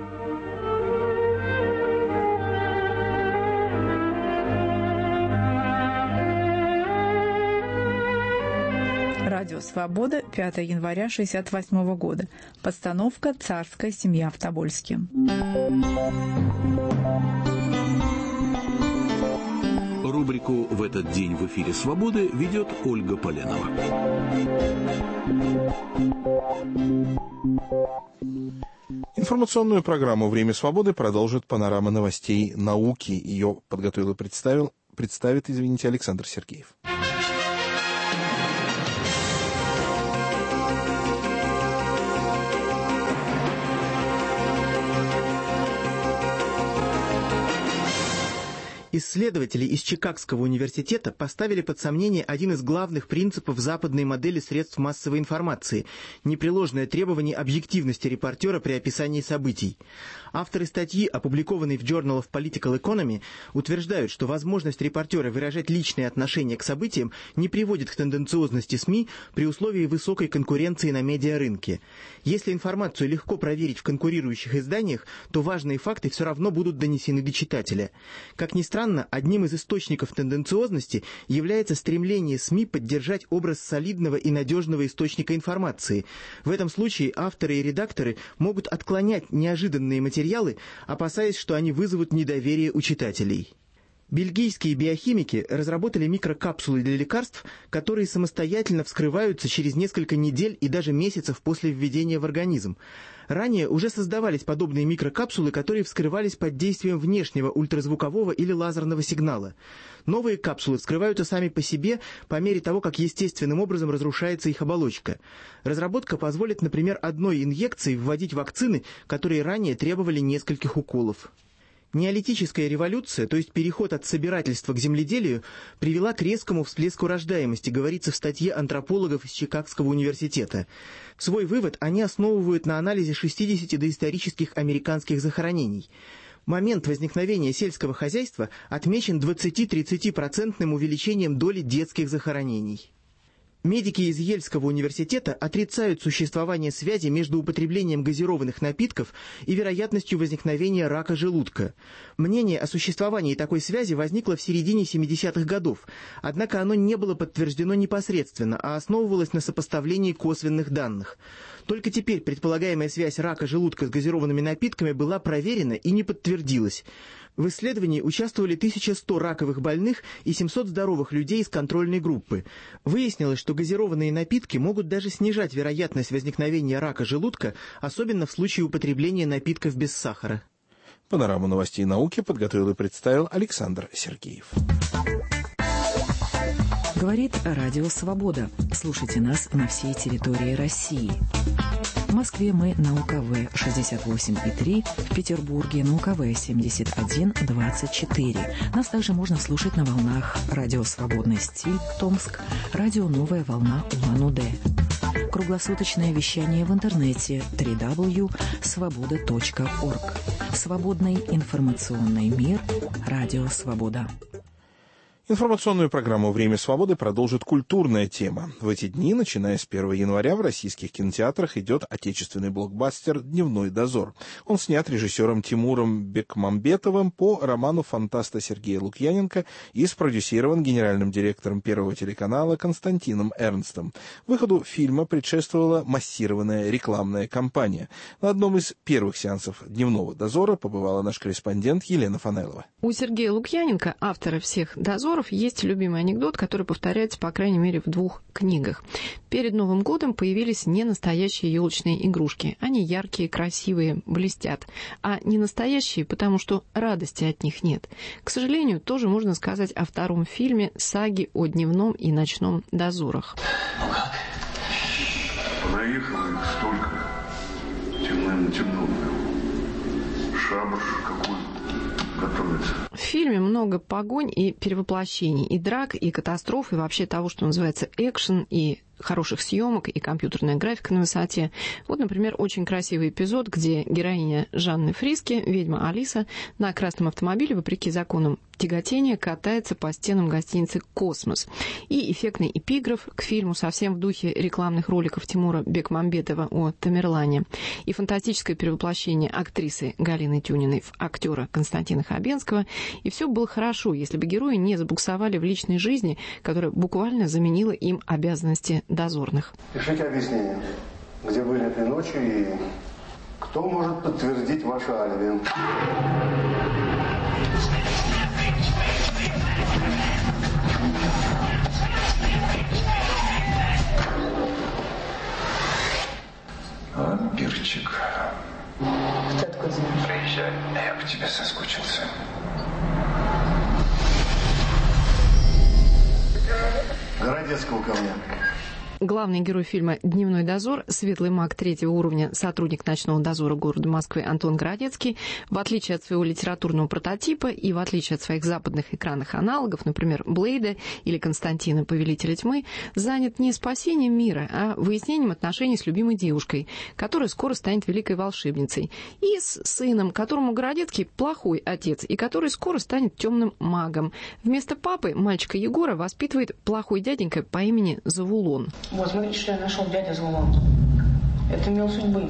Радио «Свобода», пятого января шестьдесят восьмого года. Постановка «Царская семья» в Тобольске. Рубрику «В этот день в эфире «Свободы» ведет Ольга Поленова. Информационную программу «Время свободы» продолжит панорама новостей науки. Ее подготовил и представил, представит, извините, Александр Сергеев. Исследователи из Чикагского университета поставили под сомнение один из главных принципов западной модели средств массовой информации – непреложное требование объективности репортера при описании событий. Авторы статьи, опубликованной в Journal of Political Economy, утверждают, что возможность репортера выражать личное отношение к событиям не приводит к тенденциозности СМИ при условии высокой конкуренции на медиарынке. Если информацию легко проверить в конкурирующих изданиях, то важные факты все равно будут донесены до читателя. Как ни странно, одним из источников тенденциозности является стремление СМИ поддержать образ солидного и надежного источника информации. В этом случае авторы и редакторы могут отклонять неожиданные материалы, опасаясь, что они вызовут недоверие у читателей. Бельгийские биохимики разработали микрокапсулы для лекарств, которые самостоятельно вскрываются через несколько недель и даже месяцев после введения в организм. Ранее уже создавались подобные микрокапсулы, которые вскрывались под действием внешнего ультразвукового или лазерного сигнала. Новые капсулы вскрываются сами по себе по мере того, как естественным образом разрушается их оболочка. Разработка позволит, например, одной инъекцией вводить вакцины, которые ранее требовали нескольких уколов. Неолитическая революция, то есть переход от собирательства к земледелию, привела к резкому всплеску рождаемости, говорится в статье антропологов из Чикагского университета. Свой вывод они основывают на анализе шестидесяти доисторических американских захоронений. Момент возникновения сельского хозяйства отмечен двадцати-тридцатипроцентным увеличением доли детских захоронений. Медики из Ельского университета отрицают существование связи между употреблением газированных напитков и вероятностью возникновения рака желудка. Мнение о существовании такой связи возникло в середине семидесятых годов, однако оно не было подтверждено непосредственно, а основывалось на сопоставлении косвенных данных. Только теперь предполагаемая связь рака желудка с газированными напитками была проверена и не подтвердилась. В исследовании участвовали тысяча сто раковых больных и семьсот здоровых людей из контрольной группы. Выяснилось, что газированные напитки могут даже снижать вероятность возникновения рака желудка, особенно в случае употребления напитков без сахара. Панораму новостей науки подготовил и представил Александр Сергеев. Говорит Радио Свобода. Слушайте нас на всей территории России. В Москве мы на У К В шестьдесят восемь и три, в Петербурге на У К В семьдесят один двадцать четыре. Нас также можно слушать на волнах Радио Свободный стиль Томск, Радио Новая волна Улан-Удэ. Круглосуточное вещание в интернете дабл ю дабл ю дабл ю точка свобода точка орг. Свободный информационный мир. Радио Свобода. Информационную программу «Время свободы» продолжит культурная тема. В эти дни, начиная с первого января, в российских кинотеатрах идет отечественный блокбастер «Дневной дозор». Он снят режиссером Тимуром Бекмамбетовым по роману фантаста Сергея Лукьяненко и спродюсирован генеральным директором Первого телеканала Константином Эрнстом. Выходу фильма предшествовала массированная рекламная кампания. На одном из первых сеансов «Дневного дозора» побывала наш корреспондент Елена Фанайлова. У Сергея Лукьяненко, автора всех дозоров, есть любимый анекдот, который повторяется, по крайней мере, в двух книгах. Перед Новым годом появились не настоящие елочные игрушки. Они яркие, красивые, блестят. А не настоящие, потому что радости от них нет. К сожалению, тоже можно сказать о втором фильме саги о дневном и ночном дозорах. Ну как? Понаехало их столько. Темным темно. Шабаш какой готовится. В фильме много погонь и перевоплощений, и драк, и катастроф, и вообще того, что называется экшен, и хороших съемок, и компьютерная графика на высоте. Вот, например, очень красивый эпизод, где героиня Жанны Фриске, ведьма Алиса, на красном автомобиле, вопреки законам тяготения, катается по стенам гостиницы «Космос». И эффектный эпиграф к фильму совсем в духе рекламных роликов Тимура Бекмамбетова о Тамерлане. И фантастическое перевоплощение актрисы Галины Тюниной в актера Константина Хабенского. И все было хорошо, если бы герои не забуксовали в личной жизни, которая буквально заменила им обязанности дозорных. Пишите объяснение, где были этой ночью и кто может подтвердить ваше алиби. А, перчик. Ты откуда знаешь? Приезжай, я по тебе соскучился. Городецкого ко мне. Главный герой фильма «Дневной дозор», светлый маг третьего уровня, сотрудник ночного дозора города Москвы Антон Городецкий, в отличие от своего литературного прототипа и в отличие от своих западных экранных аналогов, например, Блейда или Константина Повелителя тьмы, занят не спасением мира, а выяснением отношений с любимой девушкой, которая скоро станет великой волшебницей, и с сыном, которому Городецкий плохой отец и который скоро станет темным магом. Вместо папы мальчика Егора воспитывает плохой дяденька по имени Завулон. Вот, смотрите, что я нашел, дядя Завулон. Это мел судьбы.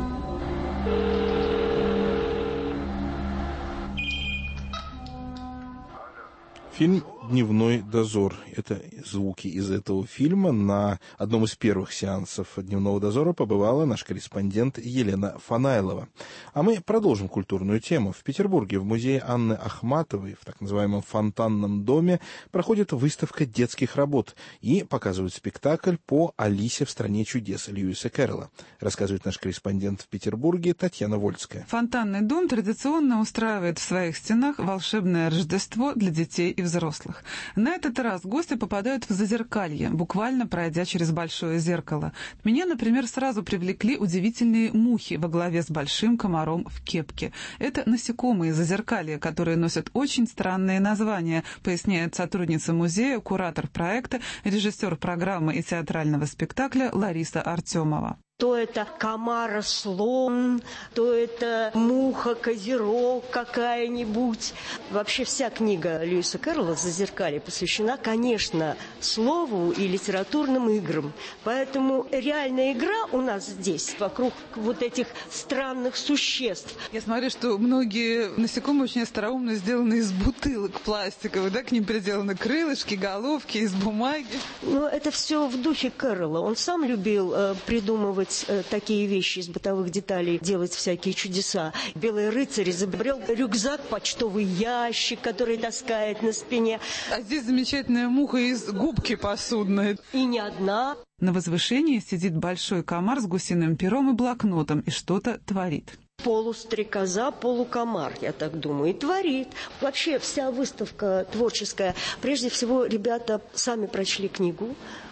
Фильм «Дневной дозор». Это звуки из этого фильма. На одном из первых сеансов «Дневного дозора» побывала наш корреспондент Елена Фанайлова. А мы продолжим культурную тему. В Петербурге в музее Анны Ахматовой в так называемом фонтанном доме проходит выставка детских работ и показывают спектакль по «Алисе в стране чудес» Льюиса Кэрролла, рассказывает наш корреспондент в Петербурге Татьяна Вольская. Фонтанный дом традиционно устраивает в своих стенах волшебное Рождество для детей и взрослых. На этот раз гости попадают в зазеркалье, буквально пройдя через большое зеркало. Меня, например, сразу привлекли удивительные мухи во главе с большим комаром в кепке. Это насекомые зазеркалья, которые носят очень странные названия, поясняет сотрудница музея, куратор проекта, режиссер программы и театрального спектакля Лариса Артемова. То это комара-слон, то это муха-козерог какая-нибудь. Вообще вся книга Льюиса Кэрролла «Зазеркалье» посвящена, конечно, слову и литературным играм. Поэтому реальная игра у нас здесь вокруг вот этих странных существ. Я смотрю, что многие насекомые очень остроумно сделаны из бутылок пластиковых, да, к ним приделаны крылышки, головки из бумаги. Но это все в духе Кэрролла. Он сам любил э, придумывать такие вещи из бытовых деталей, делать всякие чудеса. Белый рыцарь изобрел рюкзак, почтовый ящик, который таскает на спине. А здесь замечательная муха из губки посудной. И не одна. На возвышении сидит большой комар с гусиным пером и блокнотом и что-то творит. Полустрекоза, полукомар, я так думаю, и творит. Вообще вся выставка творческая. Прежде всего, ребята сами прочли книгу,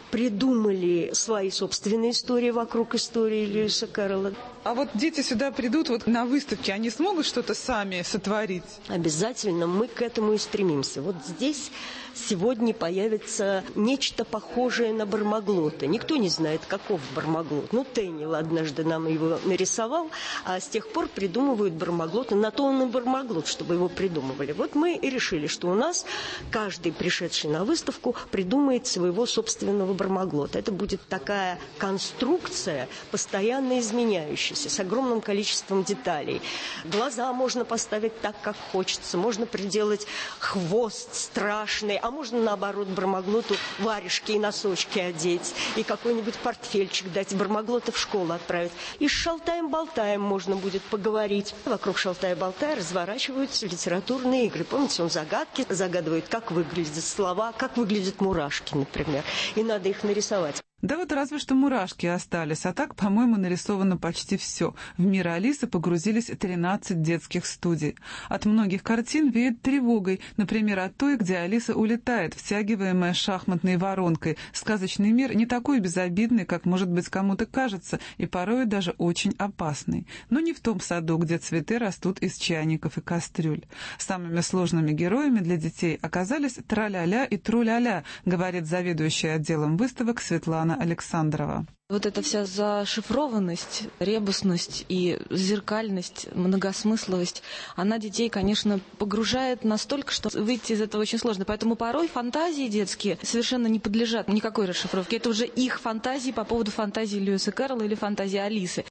придумали свои собственные истории вокруг истории Льюиса Кэрролла. А вот дети сюда придут вот на выставке, они смогут что-то сами сотворить? Обязательно, мы к этому и стремимся. Вот здесь сегодня появится нечто похожее на Бармаглота. Никто не знает, каков Бармаглот. Ну, Теннил однажды нам его нарисовал, а с тех пор придумывают Бармаглота. На то он и Бармаглот, чтобы его придумывали. Вот мы и решили, что у нас каждый, пришедший на выставку, придумает своего собственного Бармаглота. Это будет такая конструкция, постоянно изменяющаяся, с огромным количеством деталей. Глаза можно поставить так, как хочется. Можно приделать хвост страшный, а можно, наоборот, Бармаглоту варежки и носочки одеть, и какой-нибудь портфельчик дать, Бармаглота в школу отправить. И с Шалтаем-Болтаем можно будет поговорить. Вокруг Шалтая-Болтая разворачиваются литературные игры. Помните, он загадки загадывает, как выглядят слова, как выглядят мурашки, например. И надо их нарисовать. Да вот разве что мурашки остались, а так, по-моему, нарисовано почти все. В мир Алисы погрузились тринадцать детских студий. От многих картин веет тревогой, например, от той, где Алиса улетает, втягиваемая шахматной воронкой. Сказочный мир не такой безобидный, как, может быть, кому-то кажется, и порой даже очень опасный. Но не в том саду, где цветы растут из чайников и кастрюль. Самыми сложными героями для детей оказались тра-ля-ля и тру-ля-ля, говорит заведующая отделом выставок Светлана Александрова. Вот эта вся зашифрованность, ребусность и зеркальность, многосмысловость, она детей, конечно, погружает настолько, что выйти из этого очень сложно. Поэтому порой фантазии детские совершенно не подлежат никакой расшифровке. Это уже их фантазии по поводу фантазии Льюиса Кэрролла или фантазии Алисы.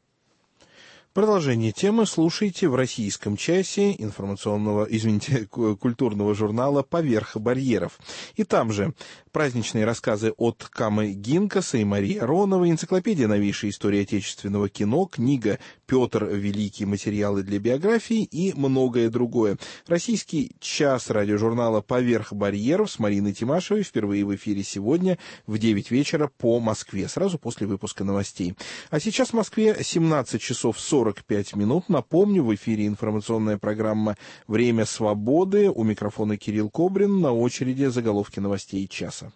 Продолжение темы слушайте в российском часе информационного, извините, культурного журнала «Поверх барьеров». И там же праздничные рассказы от Камы Гинкаса и Марии Ароновой, энциклопедия новейшей истории отечественного кино, книга «Петр Великий. Материалы для биографии» и многое другое. Российский час радиожурнала «Поверх барьеров» с Мариной Тимашевой впервые в эфире сегодня в девять вечера по Москве, сразу после выпуска новостей. А сейчас в Москве семнадцать часов сорок пять минут. Напомню, в эфире информационная программа «Время свободы». У микрофона Кирилл Кобрин. На очереди заголовки новостей часа.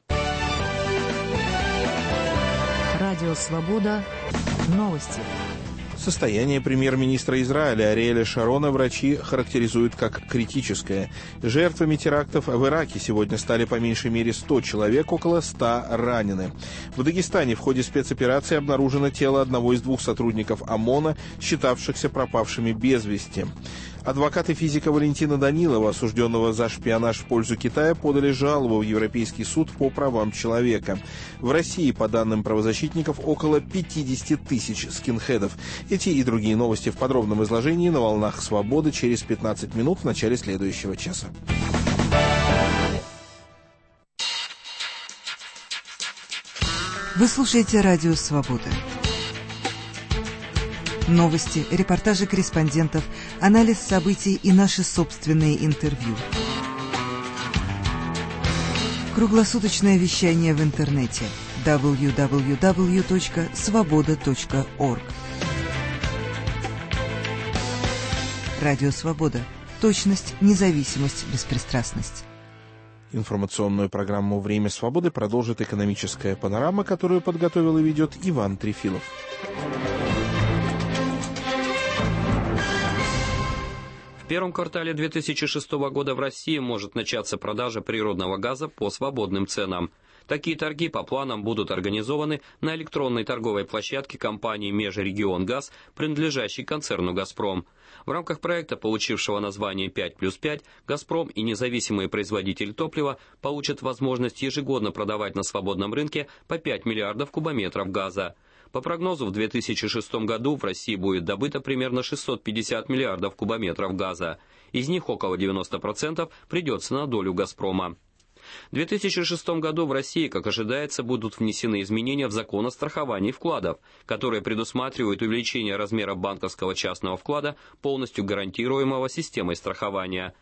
Радио «Свобода». Новости. Состояние премьер-министра Израиля Ариэля Шарона врачи характеризуют как критическое. Жертвами терактов в Ираке сегодня стали по меньшей мере сто человек, около ста ранены. В Дагестане в ходе спецоперации обнаружено тело одного из двух сотрудников ОМОНа, считавшихся пропавшими без вести. Адвокаты физика Валентина Данилова, осужденного за шпионаж в пользу Китая, подали жалобу в Европейский суд по правам человека. В России, по данным правозащитников, около пятьдесят тысяч скинхедов. Эти и другие новости в подробном изложении на волнах «Свободы» через пятнадцать минут в начале следующего часа. Вы слушаете радио «Свобода». Новости, репортажи корреспондентов, анализ событий и наши собственные интервью. Круглосуточное вещание в интернете дабл ю дабл ю дабл ю точка свобода точка орг. Радио «Свобода». Точность, независимость, беспристрастность. Информационную программу «Время свободы» продолжит экономическая панорама, которую подготовил и ведет Иван Трефилов. В первом квартале две тысячи шестого года в России может начаться продажа природного газа по свободным ценам. Такие торги по планам будут организованы на электронной торговой площадке компании «Межрегионгаз», принадлежащей концерну «Газпром». В рамках проекта, получившего название пять плюс пять, «Газпром» и независимые производители топлива получат возможность ежегодно продавать на свободном рынке по пять миллиардов кубометров газа. По прогнозу, в две тысячи шестом году в России будет добыто примерно шестьсот пятьдесят миллиардов кубометров газа. Из них около девяноста процентов придется на долю «Газпрома». В две тысячи шестом году в России, как ожидается, будут внесены изменения в закон о страховании вкладов, которые предусматривают увеличение размера банковского частного вклада, полностью гарантируемого системой страхования.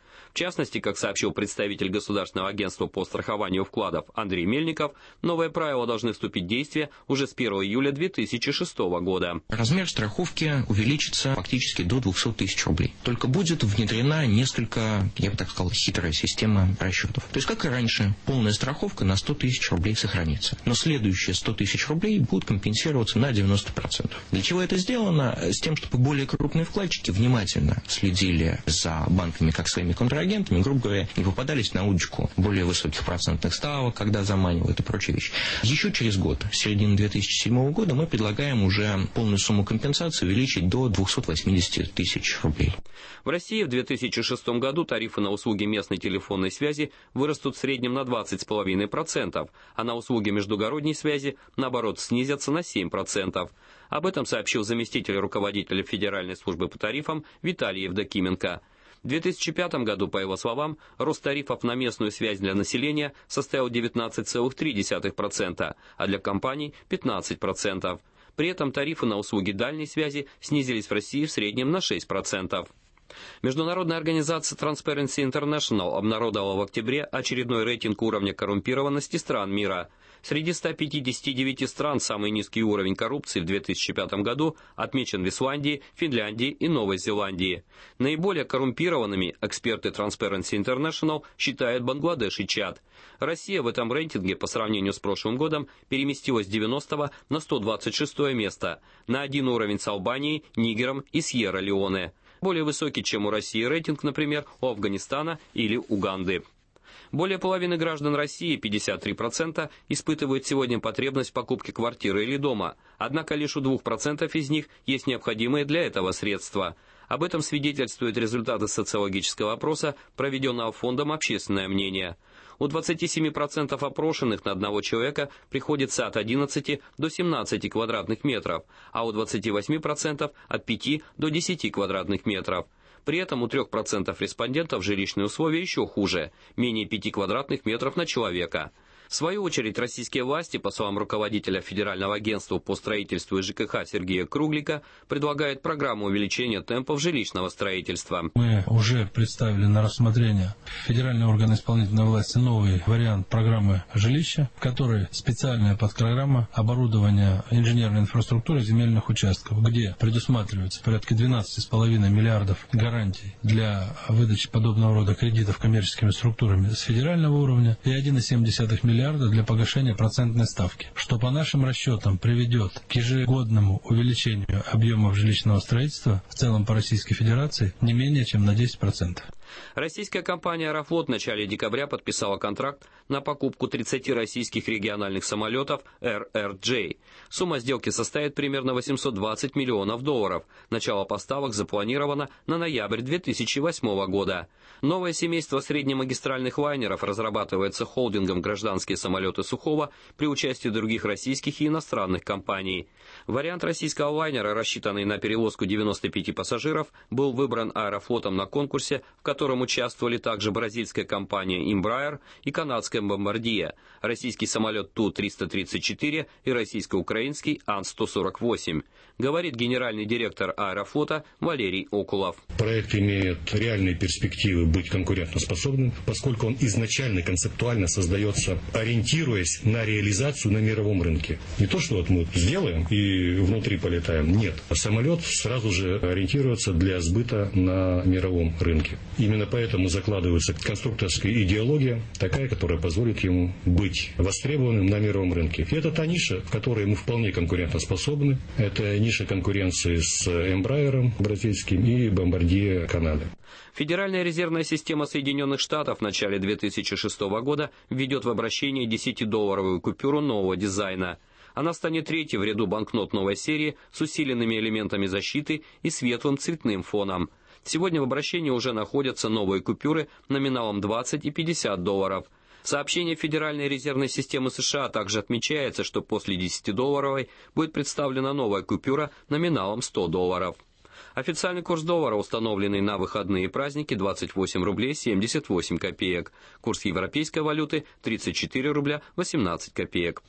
В частности, как сообщил представитель Государственного агентства по страхованию вкладов Андрей Мельников, новые правила должны вступить в действие уже с первого июля две тысячи шестого года. Размер страховки увеличится фактически до двухсот тысяч рублей. Только будет внедрена несколько, я бы так сказал, хитрая система расчетов. То есть, как и раньше, полная страховка на сто тысяч рублей сохранится. Но следующие сто тысяч рублей будут компенсироваться на девяносто процентов. Для чего это сделано? С тем, чтобы более крупные вкладчики внимательно следили за банками как своими контрагентами, агентами, грубо говоря, не попадались на удочку более высоких процентных ставок, когда заманивают и прочие вещи. Еще через год, с середины две тысячи седьмого года, мы предлагаем уже полную сумму компенсации увеличить до двухсот восьмидесяти тысяч рублей. В России в две тысячи шестом году тарифы на услуги местной телефонной связи вырастут в среднем на двадцать целых пять десятых процента, а на услуги междугородней связи, наоборот, снизятся на семь процентов. Об этом сообщил заместитель руководителя Федеральной службы по тарифам Виталий Евдокименко. В две тысячи пятом году, по его словам, рост тарифов на местную связь для населения составил девятнадцать целых три десятых процента, а для компаний – пятнадцать процентов. При этом тарифы на услуги дальней связи снизились в России в среднем на шесть процентов. Международная организация Transparency International обнародовала в октябре очередной рейтинг уровня коррумпированности стран мира. Среди ста пятидесяти девяти стран самый низкий уровень коррупции в две тысячи пятом году отмечен в Исландии, Финляндии и Новой Зеландии. Наиболее коррумпированными эксперты Transparency International считают Бангладеш и Чад. Россия в этом рейтинге по сравнению с прошлым годом переместилась с девяностого на сто двадцать шестое место, на один уровень с Албанией, Нигером и Сьерра-Леоне. Более высокий, чем у России рейтинг, например, у Афганистана или Уганды. Более половины граждан России, пятьдесят три процента, испытывают сегодня потребность в покупке квартиры или дома, однако лишь у двух процентов из них есть необходимые для этого средства. Об этом свидетельствуют результаты социологического опроса, проведенного Фондом «Общественное мнение». У двадцати семи процентов опрошенных на одного человека приходится от одиннадцати до семнадцати квадратных метров, а у двадцати восьми процентов от пяти до десяти квадратных метров. При этом у трёх процентов респондентов жилищные условия еще хуже – менее пяти квадратных метров на человека. В свою очередь, российские власти, по словам руководителя Федерального агентства по строительству и ЖКХ Сергея Круглика, предлагают программу увеличения темпов жилищного строительства. Мы уже представили на рассмотрение федеральные органы исполнительной власти новый вариант программы жилища, в которой специальная подпрограмма оборудования инженерной инфраструктуры земельных участков, где предусматривается порядка двенадцати с половиной миллиардов гарантий для выдачи подобного рода кредитов коммерческими структурами с федерального уровня и один целых семь десятых миллиарда для погашения процентной ставки, что по нашим расчетам приведет к ежегодному увеличению объемов жилищного строительства в целом по Российской Федерации не менее чем на десять процентов. Российская компания «Аэрофлот» в начале декабря подписала контракт на покупку тридцати российских региональных самолетов эр эр джей. Сумма сделки составит примерно восемьсот двадцать миллионов долларов. Начало поставок запланировано на ноябрь две тысячи восьмого года. Новое семейство среднемагистральных лайнеров разрабатывается холдингом «Гражданские самолеты Сухого» при участии других российских и иностранных компаний. Вариант российского лайнера, рассчитанный на перевозку девяноста пяти пассажиров, был выбран «Аэрофлотом» на конкурсе, в котором В котором участвовали также бразильская компания Embraer и канадская Bombardier, российский самолет Ту триста тридцать четыре и российско-украинский Ан сто сорок восемь, говорит генеральный директор Аэрофлота Валерий Окулов. Проект имеет реальные перспективы быть конкурентоспособным, поскольку он изначально концептуально создается, ориентируясь на реализацию на мировом рынке. Не то, что вот мы сделаем и внутри полетаем, нет. Самолет сразу же ориентируется для сбыта на мировом рынке. Именно поэтому закладывается конструкторская идеология, такая, которая позволит ему быть востребованным на мировом рынке. И это та ниша, в которой мы вполне конкурентоспособны. Это ниша конкуренции с Embraer бразильским и Bombardier Канады. Федеральная резервная система Соединенных Штатов в начале две тысячи шестого года введет в обращение десятидолларовую купюру нового дизайна. Она станет третьей в ряду банкнот новой серии с усиленными элементами защиты и светлым цветным фоном. Сегодня в обращении уже находятся новые купюры номиналом двадцать и пятьдесят долларов. В сообщении Федеральной резервной системы США также отмечается, что после десятидолларовой будет представлена новая купюра номиналом сто долларов. Официальный курс доллара, установленный на выходные и праздники, двадцать восемь рублей семьдесят восемь копеек. Курс европейской валюты тридцать четыре рубля восемнадцать копеек.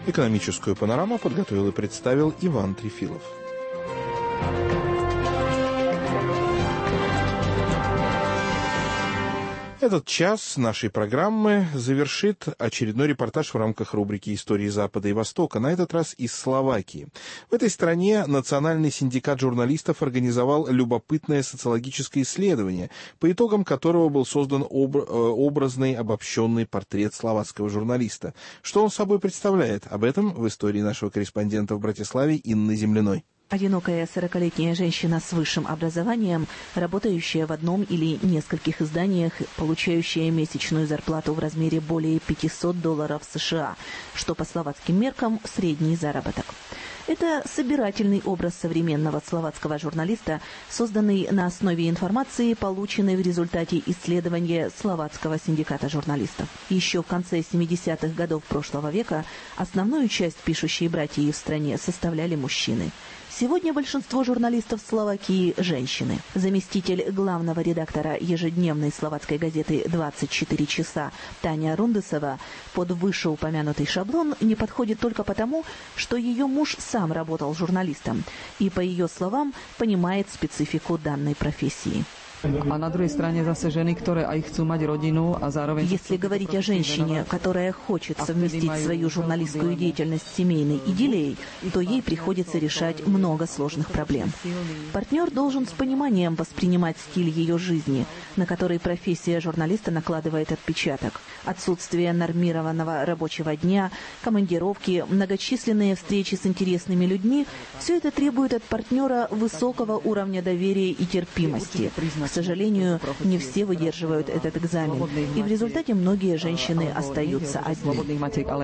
Экономическую панораму подготовил и представил Иван Трефилов. Этот час нашей программы завершит очередной репортаж в рамках рубрики «Истории Запада и Востока», на этот раз из Словакии. В этой стране Национальный синдикат журналистов организовал любопытное социологическое исследование, по итогам которого был создан об... образный обобщенный портрет словацкого журналиста. Что он собой представляет? Об этом в истории нашего корреспондента в Братиславе Инны Земляной. Одинокая сорокалетняя женщина с высшим образованием, работающая в одном или нескольких изданиях, получающая месячную зарплату в размере более пятисот долларов США, что по словацким меркам средний заработок. Это собирательный образ современного словацкого журналиста, созданный на основе информации, полученной в результате исследования Словацкого синдиката журналистов. Еще в конце семидесятых годов прошлого века основную часть пишущей братьи в стране составляли мужчины. Сегодня большинство журналистов Словакии – женщины. Заместитель главного редактора ежедневной словацкой газеты «двадцать четыре часа» Таня Рундесова под вышеупомянутый шаблон не подходит только потому, что ее муж сам работал журналистом и, по ее словам, понимает специфику данной профессии. А на другой стороне зase ženy, ktoré aj chcú mať rodinu a zároveň... Если говорить о женщине, которая хочет совместить свою журналистскую деятельность с семейной идиллией, то ей приходится решать много сложных проблем. Партнер должен с пониманием воспринимать стиль ее жизни, на который профессия журналиста накладывает отпечаток. Отсутствие нормированного рабочего дня, командировки, многочисленные встречи с интересными людьми – все это требует от партнера высокого уровня доверия и терпимости. К сожалению, не все выдерживают этот экзамен, и в результате многие женщины остаются одни.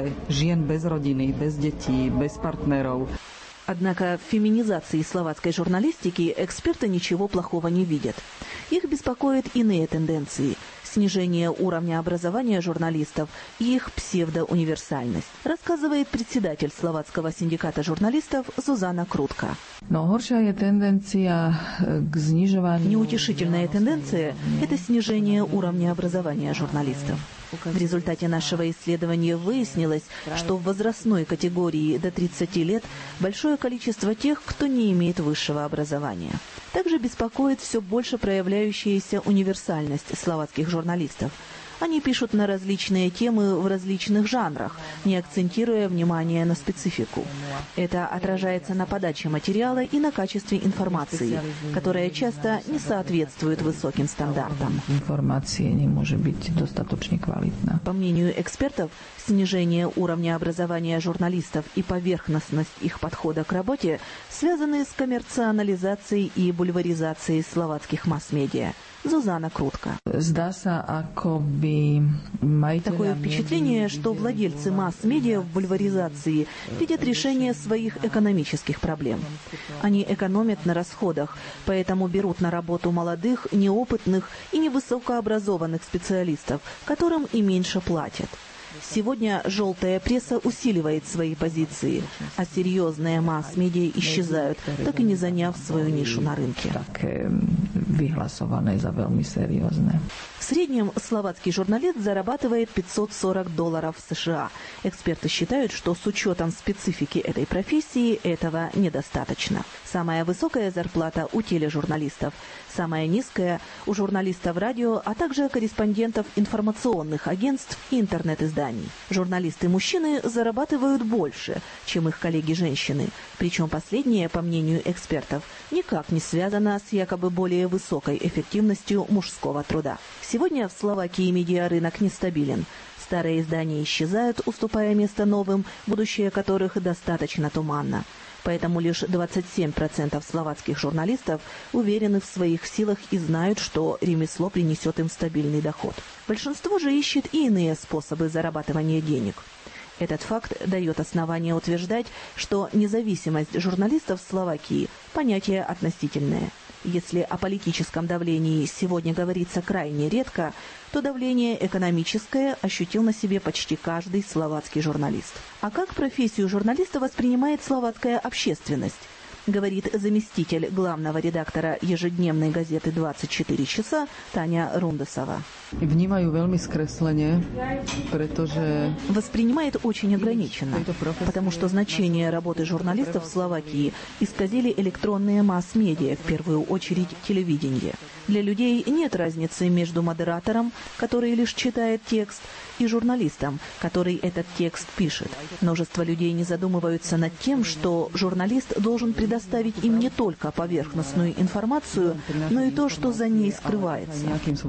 Однако в феминизации словацкой журналистики эксперты ничего плохого не видят. Их беспокоят иные тенденции – снижение уровня образования журналистов и их псевдоуниверсальность, рассказывает председатель Словацкого синдиката журналистов Зузана Крутка. Неутешительная тенденция – это снижение уровня образования журналистов. В результате нашего исследования выяснилось, что в возрастной категории до тридцати лет большое количество тех, кто не имеет высшего образования. Также беспокоит все больше проявляющаяся универсальность словацких журналистов. Они пишут на различные темы в различных жанрах, не акцентируя внимание на специфику. Это отражается на подаче материала и на качестве информации, которая часто не соответствует высоким стандартам. Информация не может быть достаточно квалитна. По мнению экспертов, снижение уровня образования журналистов и поверхностность их подхода к работе связаны с коммерциализацией и бульваризацией словацких масс-медиа. Зузана Крутка. Такое впечатление, что владельцы масс-медиа в бульваризации видят решение своих экономических проблем. Они экономят на расходах, поэтому берут на работу молодых, неопытных и невысокообразованных специалистов, которым и меньше платят. Сегодня желтая пресса усиливает свои позиции, а серьезные масс-медиа исчезают, так и не заняв свою нишу на рынке. В среднем словацкий журналист зарабатывает пятьсот сорок долларов США. Эксперты считают, что с учетом специфики этой профессии этого недостаточно. Самая высокая зарплата у тележурналистов, самая низкая у журналистов радио, а также корреспондентов информационных агентств и интернет-изданий. Журналисты-мужчины зарабатывают больше, чем их коллеги-женщины, причем последнее, по мнению экспертов, никак не связано с якобы более высокой эффективностью мужского труда. Сегодня в Словакии медиарынок нестабилен. Старые издания исчезают, уступая место новым, будущее которых достаточно туманно. Поэтому лишь двадцать семь процентов словацких журналистов уверены в своих силах и знают, что ремесло принесет им стабильный доход. Большинство же ищет и иные способы зарабатывания денег. Этот факт дает основание утверждать, что независимость журналистов в Словакии – понятие относительное. Если о политическом давлении сегодня говорится крайне редко, то давление экономическое ощутил на себе почти каждый словацкий журналист. А как профессию журналиста воспринимает словацкая общественность? говорит заместитель главного редактора ежедневной газеты «двадцать четыре часа» Таня Рундасова. Воспринимает очень ограниченно, потому что значение работы журналистов в Словакии исказили электронные масс-медиа, в первую очередь телевидение. Для людей нет разницы между модератором, который лишь читает текст, и журналистом, который этот текст пишет. Множество людей не задумываются над тем, что журналист должен предоставить им не только поверхностную информацию, но и то, что за ней скрывается.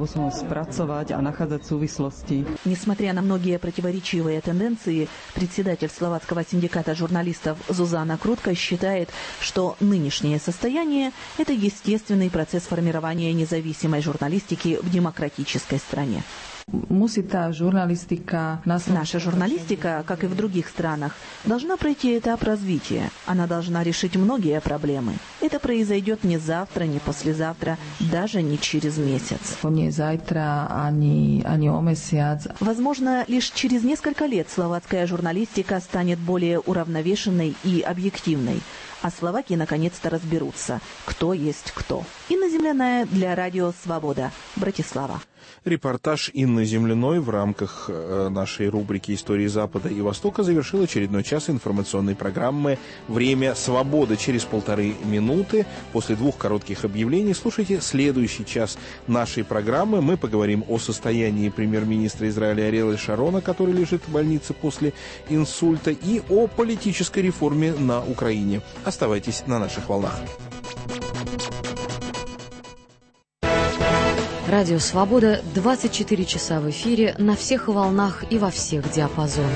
Несмотря на многие противоречивые тенденции, председатель Словацкого синдиката журналистов Зузана Крутка считает, что нынешнее состояние – это естественный процесс формирования независимой журналистики в демократической стране. Наша журналистика, как и в других странах, должна пройти этап развития. Она должна решить многие проблемы. Это произойдет не завтра, не послезавтра, даже не через месяц. Возможно, лишь через несколько лет словацкая журналистика станет более уравновешенной и объективной. А словаки наконец-то разберутся, кто есть кто. Инна Земляная для Радио Свобода, Братислава. Репортаж Инны Земляной в рамках нашей рубрики «Истории Запада и Востока» завершил очередной час информационной программы «Время свободы». Через полторы минуты после двух коротких объявлений слушайте следующий час нашей программы. Мы поговорим о состоянии премьер-министра Израиля Ариэля Шарона, который лежит в больнице после инсульта, и о политической реформе на Украине. Оставайтесь на наших волнах. Радио «Свобода» двадцать четыре часа в эфире на всех волнах и во всех диапазонах.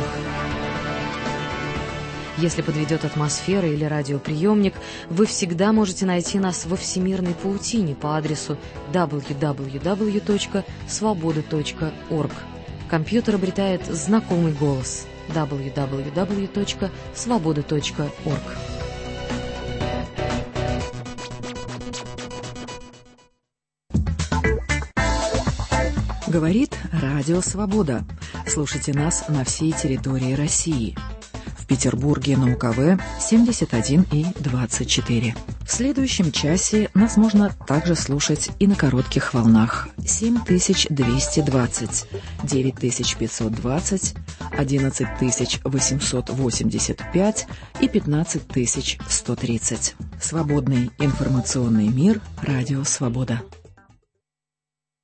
Если подведет атмосфера или радиоприемник, вы всегда можете найти нас во всемирной паутине по адресу дабл ю дабл ю дабл ю точка свобода точка орг. Компьютер обретает знакомый голос дабл ю дабл ю дабл ю точка свобода точка орг. Говорит Радио Свобода. Слушайте нас на всей территории России. В Петербурге на УКВ семьдесят один и двадцать четыре. В следующем часе нас можно также слушать и на коротких волнах семь тысяч двести двадцать, девять тысяч пятьсот двадцать, одиннадцать тысяч восемьсот восемьдесят пять и пятнадцать тысяч сто тридцать. Свободный информационный мир. Радио Свобода.